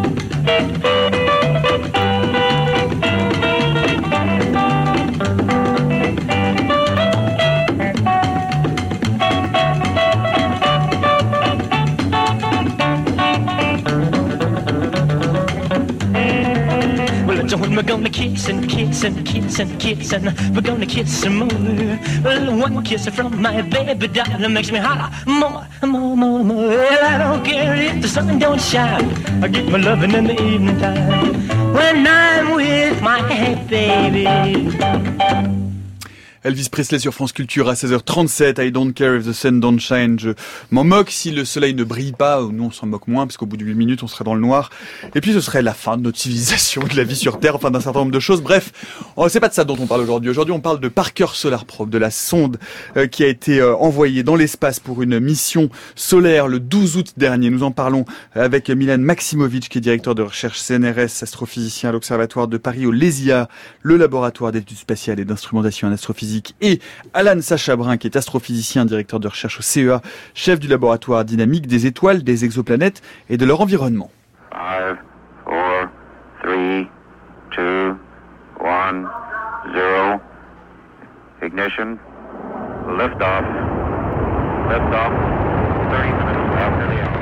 So when we're gonna kiss and kiss and kiss and kiss and we're gonna kiss some more. Well, one kiss from my baby doll makes me holler more, more, more, more. Well, I don't care if the sun don't shine. I get my loving in the evening time when I'm with my baby. Elvis Presley sur France Culture à seize heures trente-sept. I don't care if the sun don't shine. Je m'en moque si le soleil ne brille pas. Nous, on s'en moque moins parce qu'au bout de huit minutes, on serait dans le noir. Et puis, ce serait la fin de notre civilisation, de la vie sur Terre, enfin d'un certain nombre de choses. Bref, c'est pas de ça dont on parle aujourd'hui. Aujourd'hui, on parle de Parker Solar Probe, de la sonde euh, qui a été euh, envoyée dans l'espace pour une mission solaire le douze août dernier. Nous en parlons avec Milan Maximovic, qui est directeur de recherche C N R S, astrophysicien à l'Observatoire de Paris au LESIA, le laboratoire d'études spatiales et d'instrumentation en astrophysique, et Alan Sacha-Brun, qui est astrophysicien, directeur de recherche au C E A, chef du laboratoire dynamique des étoiles, des exoplanètes et de leur environnement. five, four, three, two, one, zero. Ignition. Lift off. Lift off. thirty minutes after the hour.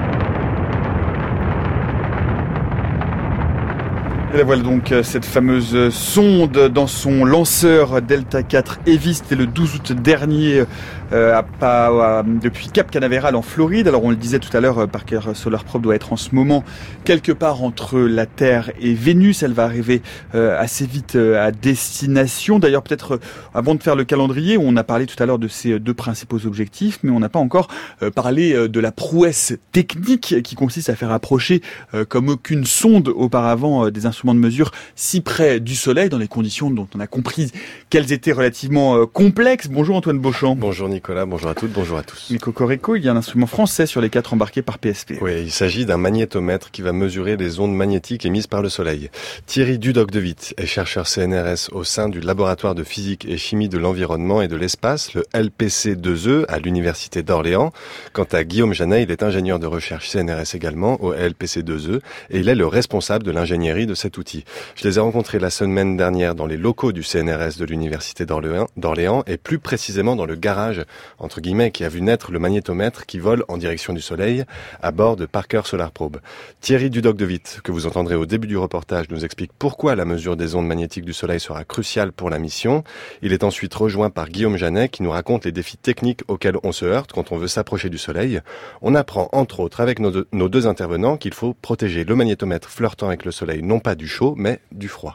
Et la voilà donc cette fameuse sonde dans son lanceur Delta quatre Evis. C'était le douze août dernier euh, à, à, à, depuis Cap Canaveral en Floride. Alors on le disait tout à l'heure, Parker Solar Probe doit être en ce moment quelque part entre la Terre et Vénus. Elle va arriver euh, assez vite euh, à destination. D'ailleurs peut-être euh, avant de faire le calendrier, on a parlé tout à l'heure de ces deux principaux objectifs, mais on n'a pas encore euh, parlé euh, de la prouesse technique qui consiste à faire approcher euh, comme aucune sonde auparavant euh, des instruments de mesure si près du Soleil, dans les conditions dont on a compris qu'elles étaient relativement euh, complexes. Bonjour Antoine Beauchamp. Bonjour Nicolas, bonjour à toutes, bonjour à tous. Mais Cocorico, il y a un instrument français sur les quatre embarqués par P S P. Oui, il s'agit d'un magnétomètre qui va mesurer les ondes magnétiques émises par le Soleil. Thierry Dudok-de-Witt est chercheur C N R S au sein du laboratoire de physique et chimie de l'environnement et de l'espace, le L P C deux E, à l'université d'Orléans. Quant à Guillaume Janet, il est ingénieur de recherche C N R S également au L P C deux E et il est le responsable de l'ingénierie de cette cet outil. Je les ai rencontrés la semaine dernière dans les locaux du C N R S de l'Université d'Orléans, d'Orléans et plus précisément dans le garage, entre guillemets, qui a vu naître le magnétomètre qui vole en direction du Soleil à bord de Parker Solar Probe. Thierry Dudoc de Witt, que vous entendrez au début du reportage, nous explique pourquoi la mesure des ondes magnétiques du Soleil sera cruciale pour la mission. Il est ensuite rejoint par Guillaume Janet qui nous raconte les défis techniques auxquels on se heurte quand on veut s'approcher du Soleil. On apprend entre autres avec nos deux, nos deux intervenants qu'il faut protéger le magnétomètre flirtant avec le Soleil non pas du chaud mais du froid.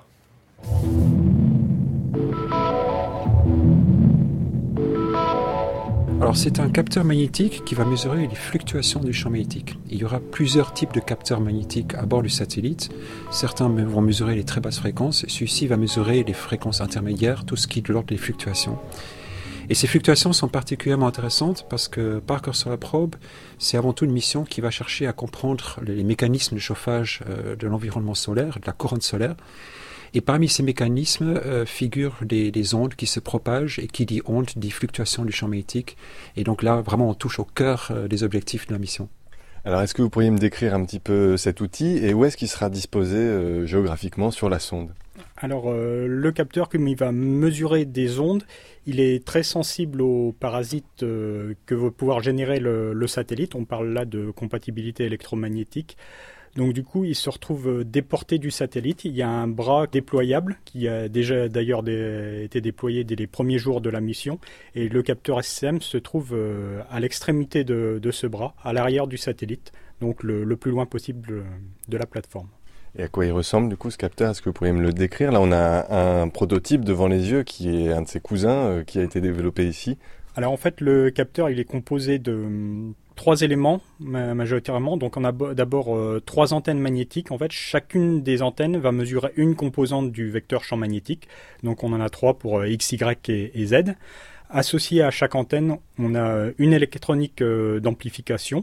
Alors c'est un capteur magnétique qui va mesurer les fluctuations du champ magnétique. Il y aura plusieurs types de capteurs magnétiques à bord du satellite. Certains vont mesurer les très basses fréquences et celui-ci va mesurer les fréquences intermédiaires, tout ce qui est de l'ordre des fluctuations. Et ces fluctuations sont particulièrement intéressantes parce que Parker Solar Probe, c'est avant tout une mission qui va chercher à comprendre les mécanismes de chauffage de l'environnement solaire, de la couronne solaire. Et parmi ces mécanismes euh, figurent des, des ondes qui se propagent, et qui dit ondes dit fluctuations du champ magnétique. Et donc là, vraiment, on touche au cœur euh, des objectifs de la mission. Alors, est-ce que vous pourriez me décrire un petit peu cet outil et où est-ce qu'il sera disposé euh, géographiquement sur la sonde ? Alors, euh, le capteur, comme il va mesurer des ondes, il est très sensible aux parasites euh, que va pouvoir générer le, le satellite. On parle là de compatibilité électromagnétique. Donc du coup, il se retrouve déporté du satellite. Il y a un bras déployable qui a déjà d'ailleurs dé- été déployé dès les premiers jours de la mission. Et le capteur S C M se trouve euh, à l'extrémité de, de ce bras, à l'arrière du satellite, donc le, le plus loin possible de la plateforme. Et à quoi il ressemble du coup ce capteur ? Est-ce que vous pourriez me le décrire ? Là, on a un, un prototype devant les yeux qui est un de ses cousins euh, qui a été développé ici. Alors en fait, le capteur, il est composé de hum, trois éléments majoritairement. Donc on a d'abord euh, trois antennes magnétiques. En fait, chacune des antennes va mesurer une composante du vecteur champ magnétique. Donc on en a trois pour euh, X, Y et, et Z. Associé à chaque antenne, on a une électronique euh, d'amplification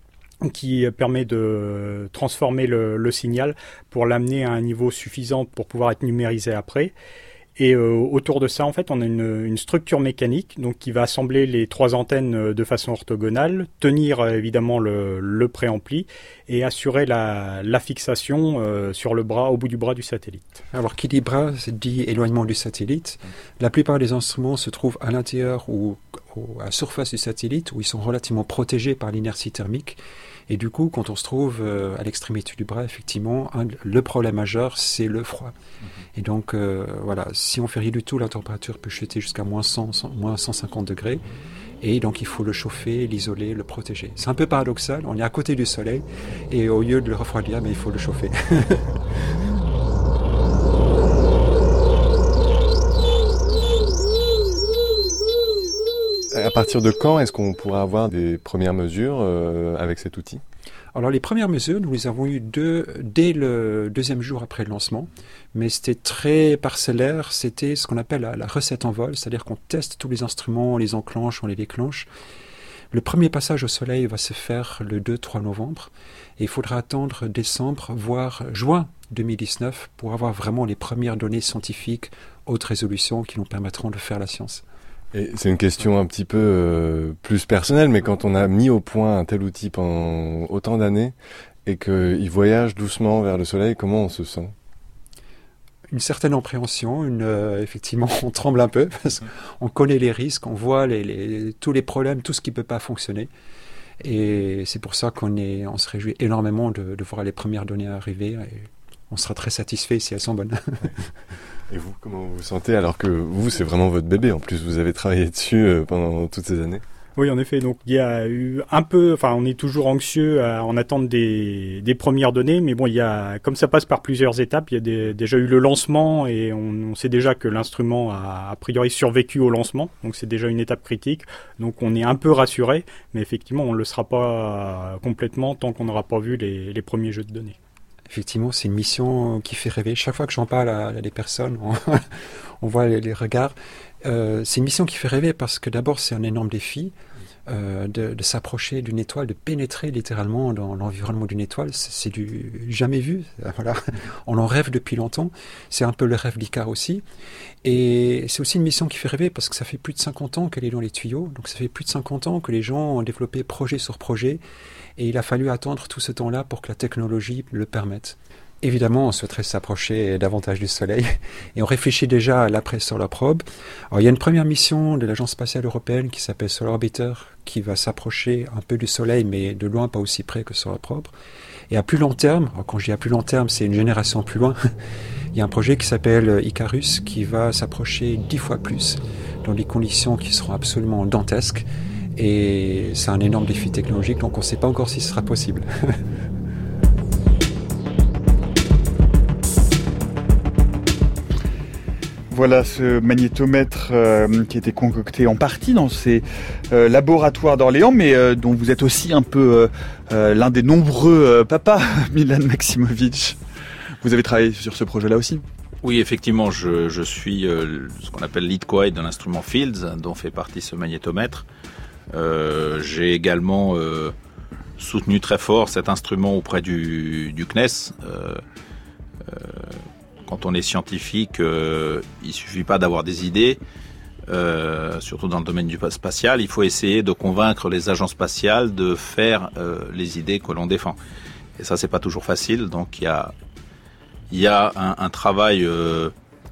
qui permet de transformer le, le signal pour l'amener à un niveau suffisant pour pouvoir être numérisé après. Et euh, autour de ça, en fait, on a une, une structure mécanique donc qui va assembler les trois antennes de façon orthogonale, tenir euh, évidemment le, le préampli et assurer la, la fixation euh, sur le bras, au bout du bras du satellite. Alors, qui dit bras, c'est dit éloignement du satellite. La plupart des instruments se trouvent à l'intérieur ou, ou à la surface du satellite, où ils sont relativement protégés par l'inertie thermique. Et du coup, quand on se trouve euh, à l'extrémité du bras, effectivement, un, le problème majeur, c'est le froid. Mmh. Et donc, euh, voilà, si on fait rien du tout, la température peut chuter jusqu'à moins cent, moins cent cinquante degrés. Et donc, il faut le chauffer, l'isoler, le protéger. C'est un peu paradoxal, on est à côté du soleil, et au lieu de le refroidir, mais il faut le chauffer. À partir de quand est-ce qu'on pourra avoir des premières mesures euh, avec cet outil ? Alors les premières mesures, nous les avons eues deux, dès le deuxième jour après le lancement, mais c'était très parcellaire, c'était ce qu'on appelle la, la recette en vol, c'est-à-dire qu'on teste tous les instruments, on les enclenche, on les déclenche. Le premier passage au soleil va se faire le deux trois novembre, et il faudra attendre décembre, voire juin deux mille dix-neuf, pour avoir vraiment les premières données scientifiques, haute résolution, qui nous permettront de faire la science. Et c'est une question un petit peu euh, plus personnelle, mais quand on a mis au point un tel outil pendant autant d'années et qu'il voyage doucement vers le soleil, comment on se sent ? Une certaine appréhension, une, euh, effectivement, on tremble un peu parce qu'on connaît les risques, on voit les, les, tous les problèmes, tout ce qui ne peut pas fonctionner. Et c'est pour ça qu'on est, on se réjouit énormément de, de voir les premières données arriver. Et on sera très satisfait si elles sont bonnes. Et vous, comment vous vous sentez alors que vous, c'est vraiment votre bébé, en plus vous avez travaillé dessus pendant toutes ces années ? Oui, en effet, donc il y a eu un peu, enfin on est toujours anxieux à, en attente des, des premières données, mais bon, il y a, comme ça passe par plusieurs étapes, il y a des, déjà eu le lancement et on, on sait déjà que l'instrument a a priori survécu au lancement, donc c'est déjà une étape critique, donc on est un peu rassuré, mais effectivement on ne le sera pas complètement tant qu'on n'aura pas vu les, les premiers jeux de données. Effectivement, c'est une mission qui fait rêver. Chaque fois que j'en parle à, à des personnes, on, on voit les, les regards. Euh, c'est une mission qui fait rêver parce que d'abord, c'est un énorme défi euh, de, de s'approcher d'une étoile, de pénétrer littéralement dans l'environnement d'une étoile. C'est, c'est du jamais vu. Voilà. On en rêve depuis longtemps. C'est un peu le rêve d'Icare aussi. Et c'est aussi une mission qui fait rêver parce que ça fait plus de cinquante ans qu'elle est dans les tuyaux. Donc ça fait plus de cinquante ans que les gens ont développé projet sur projet. Et il a fallu attendre tout ce temps-là pour que la technologie le permette. Évidemment, on souhaiterait s'approcher davantage du Soleil et on réfléchit déjà à l'après-Solar Probe. Alors, il y a une première mission de l'Agence spatiale européenne qui s'appelle Solar Orbiter qui va s'approcher un peu du Soleil, mais de loin, pas aussi près que Solar Probe. Et à plus long terme, alors quand je dis à plus long terme, c'est une génération plus loin, il y a un projet qui s'appelle Icarus qui va s'approcher dix fois plus dans des conditions qui seront absolument dantesques. Et c'est un énorme défi technologique, donc on ne sait pas encore si ce sera possible. Voilà ce magnétomètre euh, qui a été concocté en partie dans ces euh, laboratoires d'Orléans, mais euh, dont vous êtes aussi un peu euh, euh, l'un des nombreux euh, papas, Milan Maksimovic. Vous avez travaillé sur ce projet-là aussi ? Oui, effectivement, je, je suis euh, ce qu'on appelle lead co-head de l'instrument Fields, dont fait partie ce magnétomètre. Euh, j'ai également euh, soutenu très fort cet instrument auprès du, du C N E S. Euh, euh, Quand on est scientifique, euh, il suffit pas d'avoir des idées, euh, surtout dans le domaine du spatial. Il faut essayer de convaincre les agences spatiales de faire euh, les idées que l'on défend. Et ça, c'est pas toujours facile. Donc, il y a, il y a un, un travail euh,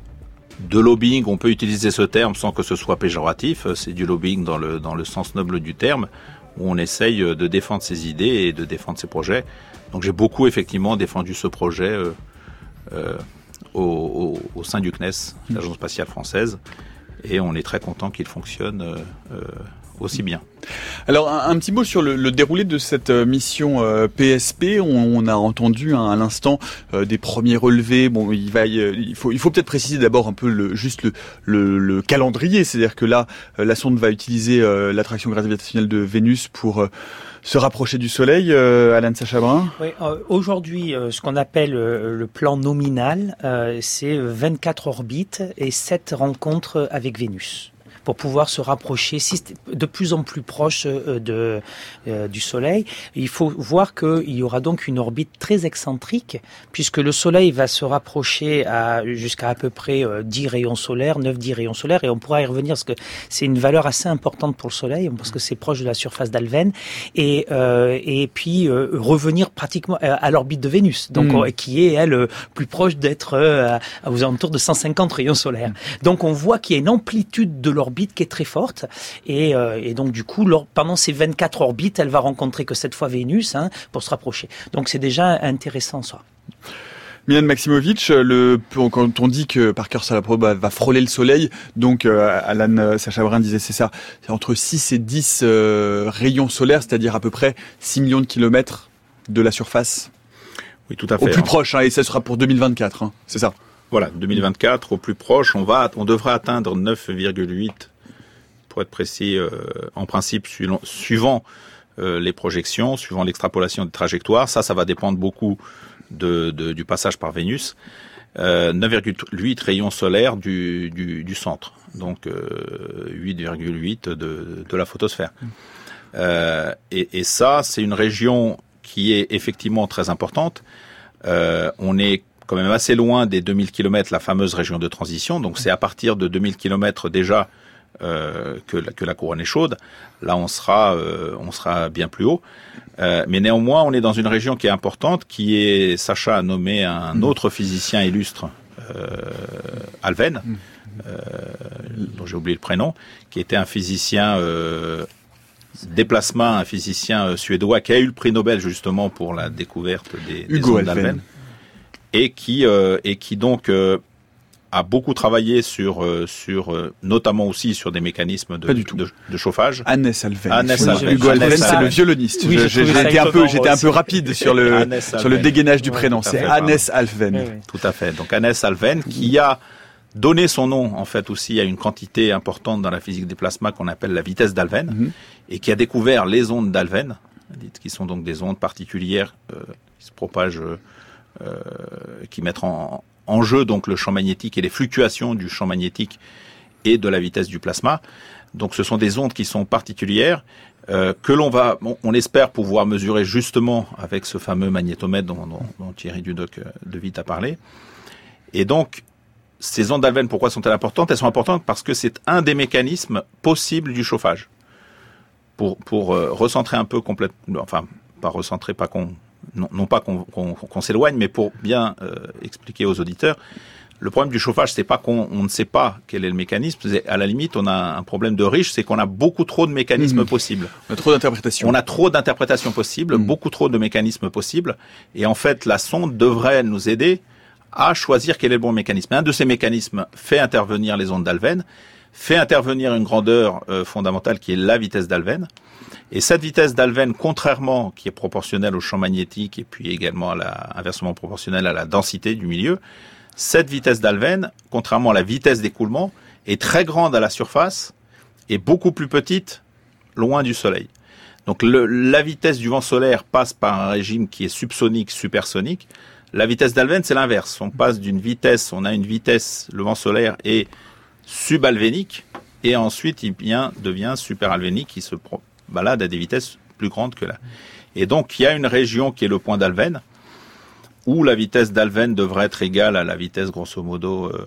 de lobbying. On peut utiliser ce terme sans que ce soit péjoratif. C'est du lobbying dans le dans le sens noble du terme, où on essaye de défendre ses idées et de défendre ses projets. Donc, j'ai beaucoup effectivement défendu ce projet. Euh, euh, Au, au, au sein du C N E S, l'Agence spatiale française, et on est très content qu'il fonctionne euh, euh, aussi bien. Alors un, un petit mot sur le, le déroulé de cette mission euh, P S P. On, on a entendu hein, à l'instant euh, des premiers relevés. Bon, il va, il faut, il faut peut-être préciser d'abord un peu le, juste le, le, le calendrier, c'est-à-dire que là, euh, la sonde va utiliser euh, l'attraction gravitationnelle de Vénus pour euh, se rapprocher du Soleil, euh, Alan Sacha-Brun. Oui, euh, aujourd'hui, euh, ce qu'on appelle euh, le plan nominal, euh, c'est vingt-quatre orbites et sept rencontres avec Vénus, pour pouvoir se rapprocher de plus en plus proche de, euh, du Soleil. Il faut voir qu'il y aura donc une orbite très excentrique, puisque le Soleil va se rapprocher à, jusqu'à à peu près dix rayons solaires, neuf dix rayons solaires, et on pourra y revenir parce que c'est une valeur assez importante pour le Soleil, parce que c'est proche de la surface d'Alven, et, euh, et puis euh, revenir pratiquement à l'orbite de Vénus, donc mmh. qui est, elle, plus proche d'être euh, aux alentours de cent cinquante rayons solaires. Mmh. Donc on voit qu'il y a une amplitude de l'orbite qui est très forte, et, euh, et donc du coup lors, pendant ces vingt-quatre orbites elle va rencontrer que cette fois Vénus hein, pour se rapprocher, donc c'est déjà intéressant ça. Milan Maksimovic, le, quand on dit que Parker Solar Probe va frôler le Soleil, donc euh, Alan Sacha-Brun disait c'est ça, c'est entre six et dix euh, rayons solaires, c'est-à-dire à peu près six millions de kilomètres de la surface. Oui, tout à fait. Au plus proche, hein, et ça sera pour deux mille vingt-quatre, hein, c'est ça. Voilà, deux mille vingt-quatre, au plus proche, on va, on devrait atteindre neuf virgule huit, pour être précis, euh, en principe, suivant, suivant euh, les projections, suivant l'extrapolation des trajectoires. Ça, ça va dépendre beaucoup de, de, du passage par Vénus. Euh, neuf virgule huit rayons solaires du, du, du centre, donc euh, huit virgule huit de, de la photosphère. Euh, et, et ça, c'est une région qui est effectivement très importante. Euh, on est quand même assez loin des deux mille kilomètres, la fameuse région de transition. Donc c'est à partir de deux mille kilomètres déjà euh, que, la, que la couronne est chaude. Là, on sera, euh, on sera bien plus haut. Euh, mais néanmoins, on est dans une région qui est importante, qui est, Sacha a nommé un autre physicien illustre, euh, Alven, euh, dont j'ai oublié le prénom, qui était un physicien euh, déplacement, un physicien euh, suédois qui a eu le prix Nobel justement pour la découverte des, des ondes d'Alven. Et qui euh, et qui donc euh, a beaucoup travaillé sur euh, sur euh, notamment aussi sur des mécanismes de, de, de chauffage. Hannes Alven. Hannes oui, Alven. Hugo Alven, c'est le violoniste. Oui, j'étais un peu j'étais un peu rapide sur le sur le dégainage du ouais, prénom. C'est Hannes Alven. Oui, oui. Tout à fait. Donc Hannes Alven qui a donné son nom en fait aussi à une quantité importante dans la physique des plasmas qu'on appelle la vitesse d'Alven mm-hmm. et qui a découvert les ondes d'Alven, qui sont donc des ondes particulières euh, qui se propagent euh, Euh, qui mettent en, en jeu donc le champ magnétique et les fluctuations du champ magnétique et de la vitesse du plasma. Donc ce sont des ondes qui sont particulières euh, que l'on va, on, on espère pouvoir mesurer justement avec ce fameux magnétomètre dont, dont, dont Thierry Dudoc de Witt a parlé. Et donc ces ondes d'Alven, pourquoi sont-elles importantes ? Elles sont importantes parce que c'est un des mécanismes possibles du chauffage. Pour, pour euh, recentrer un peu complètement, enfin pas recentrer, pas qu'on non, non pas qu'on, qu'on, qu'on s'éloigne, mais pour bien euh, expliquer aux auditeurs, le problème du chauffage, c'est pas qu'on on ne sait pas quel est le mécanisme. C'est, à la limite, on a un problème de riche, c'est qu'on a beaucoup trop de mécanismes mmh. possibles. On a trop d'interprétations. On a trop d'interprétations possibles, mmh. beaucoup trop de mécanismes possibles. Et en fait, la sonde devrait nous aider à choisir quel est le bon mécanisme. Un de ces mécanismes fait intervenir les ondes d'Alven, fait intervenir une grandeur euh, fondamentale qui est la vitesse d'Alven. Et cette vitesse d'Alven, contrairement, qui est proportionnelle au champ magnétique et puis également à la, inversement proportionnelle à la densité du milieu, cette vitesse d'Alven, contrairement à la vitesse d'écoulement, est très grande à la surface et beaucoup plus petite loin du Soleil. Donc le, la vitesse du vent solaire passe par un régime qui est subsonique, supersonique. La vitesse d'Alven, c'est l'inverse. On passe d'une vitesse, on a une vitesse, le vent solaire est subalvénique et ensuite il vient, devient superalvénique qui se balade à des vitesses plus grandes que là. Et donc il y a une région qui est le point d'Alven, où la vitesse d'Alven devrait être égale à la vitesse, grosso modo, euh,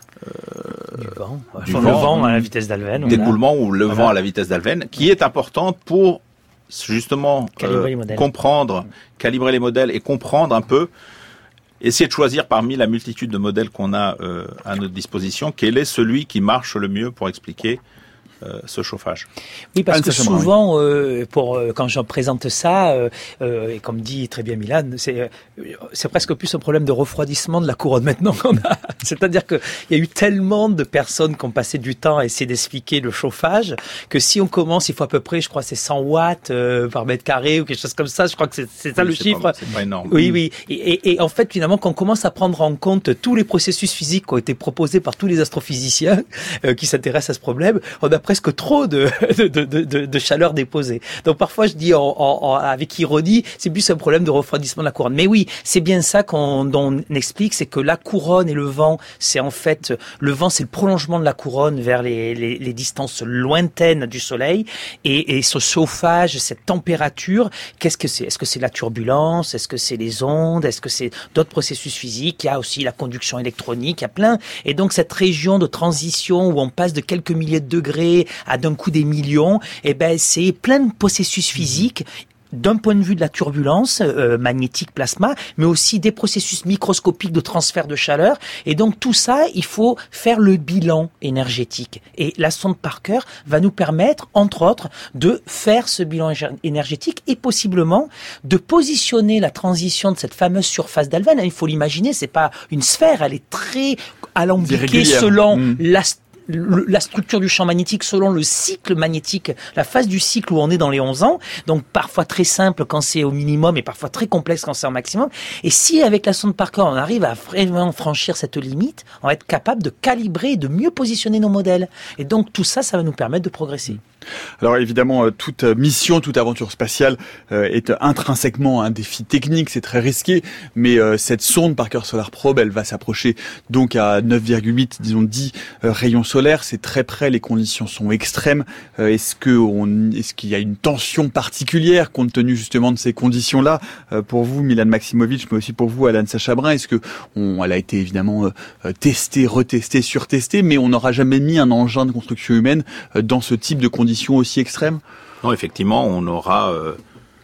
euh, du vent. Du le vent, vent à la vitesse d'Alven. D'écoulement voilà. ou le voilà. vent à la vitesse d'Alven, qui est importante pour justement calibrer euh, comprendre, calibrer les modèles et comprendre un peu, essayer de choisir parmi la multitude de modèles qu'on a euh, à notre disposition, quel est celui qui marche le mieux pour expliquer Euh, ce chauffage. Oui, parce que souvent, euh, pour euh, quand je présente ça, euh, euh, et comme dit très bien Milan, c'est euh, c'est presque plus un problème de refroidissement de la couronne maintenant qu'on a. C'est-à-dire que il y a eu tellement de personnes qui ont passé du temps à essayer d'expliquer le chauffage que si on commence, il faut à peu près, je crois, c'est cent watts euh, par mètre carré ou quelque chose comme ça. Je crois que c'est, c'est ça oui, le c'est chiffre. Pas, c'est pas énorme. Oui, oui. Et, et, et en fait, finalement, quand on commence à prendre en compte tous les processus physiques qui ont été proposés par tous les astrophysiciens euh, qui s'intéressent à ce problème, on a presque trop de, de, de, de, de chaleur déposée. Donc parfois je dis en, en, en, avec ironie, c'est plus un problème de refroidissement de la couronne. Mais oui, c'est bien ça qu'on dont on explique, c'est que la couronne et le vent, c'est en fait, le vent c'est le prolongement de la couronne vers les, les, les distances lointaines du Soleil. Et, et ce chauffage, cette température, qu'est-ce que c'est ? Est-ce que c'est la turbulence ? Est-ce que c'est les ondes ? Est-ce que c'est d'autres processus physiques ? Il y a aussi la conduction électronique, il y a plein. Et donc cette région de transition où on passe de quelques milliers de degrés à d'un coup des millions, eh ben c'est plein de processus physiques d'un point de vue de la turbulence euh, magnétique plasma, mais aussi des processus microscopiques de transfert de chaleur. Et donc tout ça, il faut faire le bilan énergétique. Et la sonde Parker va nous permettre, entre autres, de faire ce bilan énergétique et possiblement de positionner la transition de cette fameuse surface d'Alven. Il faut l'imaginer, c'est pas une sphère, elle est très alambiquée selon mmh. la la structure du champ magnétique selon le cycle magnétique, la phase du cycle où on est dans les onze ans, donc parfois très simple quand c'est au minimum et parfois très complexe quand c'est au maximum. Et si avec la sonde Parker on arrive à vraiment franchir cette limite, on va être capable de calibrer et de mieux positionner nos modèles. Et donc tout ça, ça va nous permettre de progresser. Alors évidemment, toute mission, toute aventure spatiale euh, est intrinsèquement un défi technique, c'est très risqué, mais euh, cette sonde Parker Solar Probe, elle va s'approcher donc à neuf virgule huit, disons dix euh, rayons solaires, c'est très près, les conditions sont extrêmes. Euh, est-ce que on, est-ce qu'il y a une tension particulière compte tenu justement de ces conditions-là euh, pour vous, Milan Maximovic, mais aussi pour vous, Alan Sacha-Brun? Est-ce que on, elle a été évidemment euh, testée, retestée, surtestée, mais on n'aura jamais mis un engin de construction humaine euh, dans ce type de conditions aussi extrêmes? Non, effectivement, on aura, euh,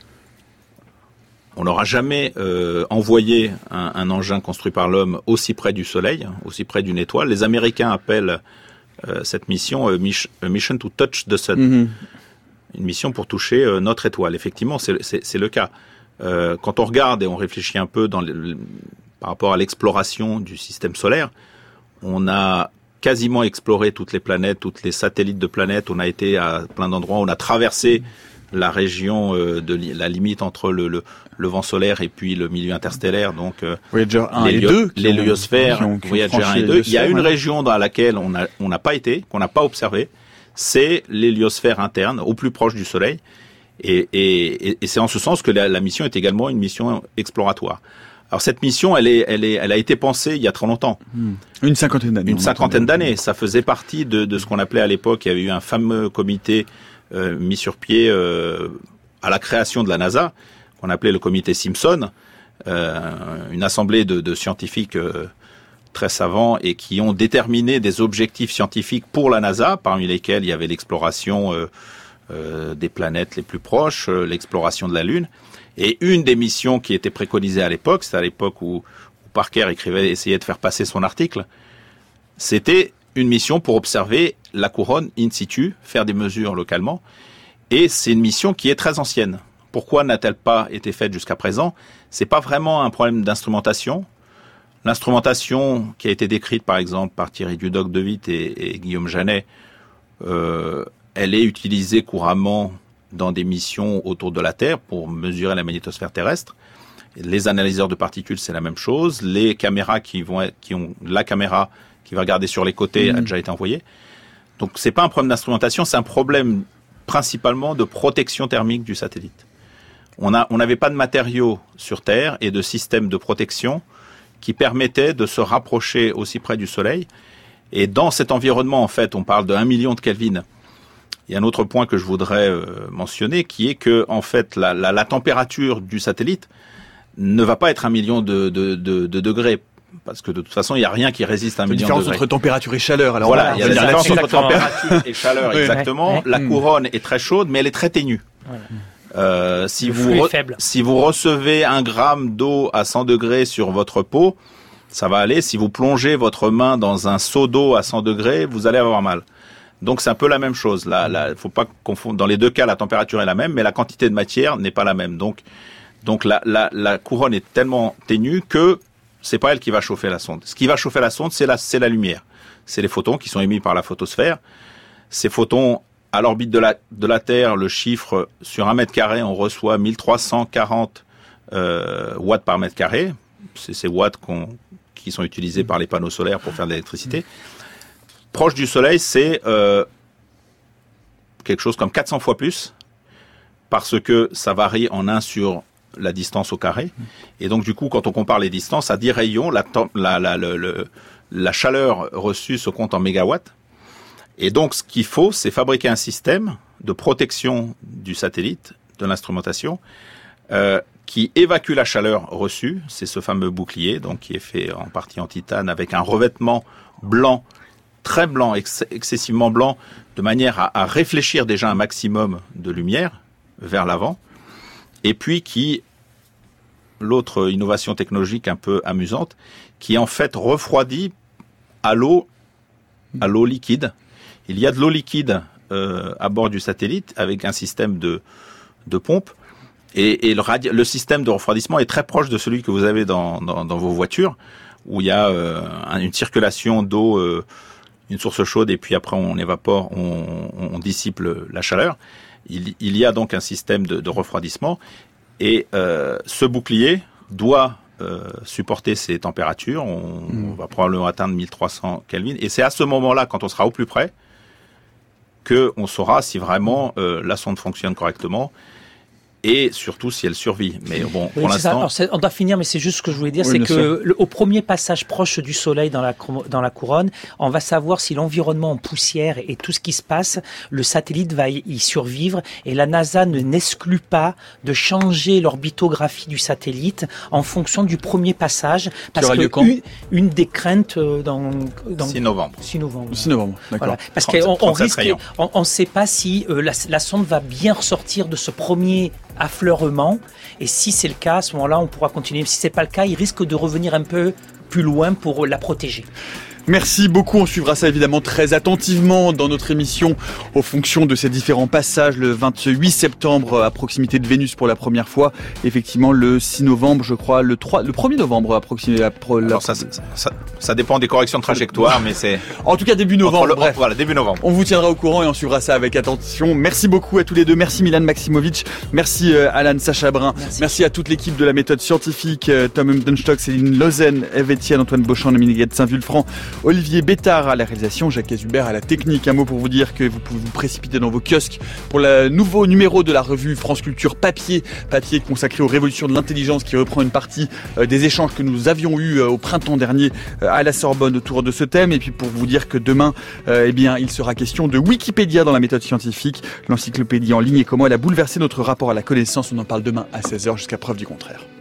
on n'aura jamais euh, envoyé un, un engin construit par l'homme aussi près du Soleil, aussi près d'une étoile. Les Américains appellent euh, cette mission euh, Mission to Touch the Sun, mm-hmm. une mission pour toucher euh, notre étoile. Effectivement, c'est, c'est, c'est le cas. Euh, quand on regarde et on réfléchit un peu dans les, par rapport à l'exploration du système solaire, on a quasiment exploré toutes les planètes, toutes les satellites de planètes. On a été à plein d'endroits. On a traversé la région euh, de li- la limite entre le, le, le vent solaire et puis le milieu interstellaire. Donc euh, Voyager un et deux, l'héliosphère, Voyager un et deux. Il y a une région dans laquelle on a on n'a pas été, qu'on n'a pas observé. C'est l'héliosphère interne, au plus proche du Soleil. Et, et, et c'est en ce sens que la, la mission est également une mission exploratoire. Alors cette mission, elle est, elle est, elle a été pensée il y a très longtemps. Mmh. Une cinquantaine d'années. Une cinquantaine d'années. Ça faisait partie de, de ce qu'on appelait à l'époque. Il y avait eu un fameux comité euh, mis sur pied euh, à la création de la NASA, qu'on appelait le comité Simpson, euh, une assemblée de, de scientifiques euh, très savants et qui ont déterminé des objectifs scientifiques pour la NASA, parmi lesquels il y avait l'exploration euh, euh, des planètes les plus proches, euh, l'exploration de la Lune. Et une des missions qui était préconisée à l'époque, c'était à l'époque où, où Parker écrivait, essayait de faire passer son article, c'était une mission pour observer la couronne in situ, faire des mesures localement. Et c'est une mission qui est très ancienne. Pourquoi n'a-t-elle pas été faite jusqu'à présent? C'est pas vraiment un problème d'instrumentation. L'instrumentation qui a été décrite par exemple par Thierry Dudoc de Witt et, et Guillaume Janet, euh, elle est utilisée couramment dans des missions autour de la Terre pour mesurer la magnétosphère terrestre. Les analyseurs de particules, c'est la même chose. Les caméras qui vont être, qui ont la caméra qui va regarder sur les côtés mmh. a déjà été envoyée. Donc c'est pas un problème d'instrumentation, c'est un problème principalement de protection thermique du satellite. On a, on n'avait pas de matériaux sur Terre et de systèmes de protection qui permettaient de se rapprocher aussi près du Soleil. Et dans cet environnement, en fait, on parle de un million de Kelvin. Il y a un autre point que je voudrais euh, mentionner, qui est que, en fait, la, la, la température du satellite ne va pas être un million de, de, de, de degrés. Parce que de toute façon, il n'y a rien qui résiste à un million de degrés. Il y a une différence entre température et chaleur. Alors voilà, il y a la différence entre exactement. température et chaleur, exactement. Ouais. La couronne est très chaude, mais elle est très ténue. Voilà. Euh, si Le vous re- si vous recevez un gramme d'eau à cent degrés sur votre peau, ça va aller. Si vous plongez votre main dans un seau d'eau à cent degrés, vous allez avoir mal. Donc c'est un peu la même chose. Là, là, faut pas confondre. Dans les deux cas, la température est la même, mais la quantité de matière n'est pas la même. Donc, donc la, la, la couronne est tellement ténue que c'est pas elle qui va chauffer la sonde. Ce qui va chauffer la sonde, c'est la, c'est la lumière. C'est les photons qui sont émis par la photosphère. Ces photons, à l'orbite de la, de la Terre, le chiffre sur un mètre carré, on reçoit mille trois cent quarante euh, watts par mètre carré. C'est ces watts qu'on, qui sont utilisés par les panneaux solaires pour faire de l'électricité. Proche du Soleil, c'est euh, quelque chose comme quatre cents fois plus, parce que ça varie en un sur la distance au carré. Et donc, du coup, quand on compare les distances, à dix rayons, la, la, la, la, la, la chaleur reçue se compte en mégawatts. Et donc, ce qu'il faut, c'est fabriquer un système de protection du satellite, de l'instrumentation, euh, qui évacue la chaleur reçue. C'est ce fameux bouclier, donc qui est fait en partie en titane, avec un revêtement blanc, très blanc, ex- excessivement blanc, de manière à, à réfléchir déjà un maximum de lumière vers l'avant. Et puis qui, l'autre innovation technologique un peu amusante, qui en fait refroidit à l'eau, à l'eau liquide. Il y a de l'eau liquide euh, à bord du satellite avec un système de, de pompe. Et, et le, radi- le système de refroidissement est très proche de celui que vous avez dans, dans, dans vos voitures, où il y a euh, une circulation d'eau, euh, une source chaude, et puis après on évapore, on, on dissipe le, la chaleur. Il, il y a donc un système de, de refroidissement. Et euh, ce bouclier doit euh, supporter ces températures. On, mmh. on va probablement atteindre mille trois cents Kelvin. Et c'est à ce moment-là, quand on sera au plus près, qu'on saura si vraiment euh, la sonde fonctionne correctement et surtout si elle survit. Mais bon, oui, pour l'instant... Alors, c'est, on doit finir, mais c'est juste ce que je voulais dire, oui, c'est que le, au premier passage proche du Soleil dans la, dans la couronne, on va savoir si l'environnement en poussière et tout ce qui se passe, le satellite va y, y survivre, et la NASA ne n'exclut pas de changer l'orbitographie du satellite en fonction du premier passage, parce que une, une des craintes euh, dans, dans... six novembre. six novembre. six novembre, d'accord. Voilà. Parce qu'on on risque, on ne sait pas si euh, la, la sonde va bien ressortir de ce premier affleurement, et si c'est le cas, à ce moment-là, on pourra continuer. Si c'est pas le cas, il risque de revenir un peu plus loin pour la protéger. Merci beaucoup, on suivra ça évidemment très attentivement dans notre émission aux fonctions de ces différents passages le vingt-huit septembre à proximité de Vénus pour la première fois, effectivement le six novembre je crois, le trois, le premier novembre à proximité la, la... Alors ça, ça, ça, ça dépend des corrections de trajectoire, mais c'est... En tout cas début novembre, le, bref. Voilà, début novembre. On vous tiendra au courant et on suivra ça avec attention. Merci beaucoup à tous les deux, merci Milan Maximovic, merci euh, Alan Sacha-Brun, merci. merci à toute l'équipe de la méthode scientifique, euh, Tom Umdenstock, Céline Lozen, Eve Etienne, Antoine Beauchamp, Dominique de Saint-Vulfranc, Olivier Bétard à la réalisation, Jacques Hubert à la technique. Un mot pour vous dire que vous pouvez vous précipiter dans vos kiosques pour le nouveau numéro de la revue France Culture Papier, papier consacré aux révolutions de l'intelligence qui reprend une partie euh, des échanges que nous avions eus euh, au printemps dernier euh, à la Sorbonne autour de ce thème. Et puis pour vous dire que demain, euh, eh bien, il sera question de Wikipédia dans la méthode scientifique, l'encyclopédie en ligne et comment elle a bouleversé notre rapport à la connaissance. On en parle demain à seize heures jusqu'à preuve du contraire.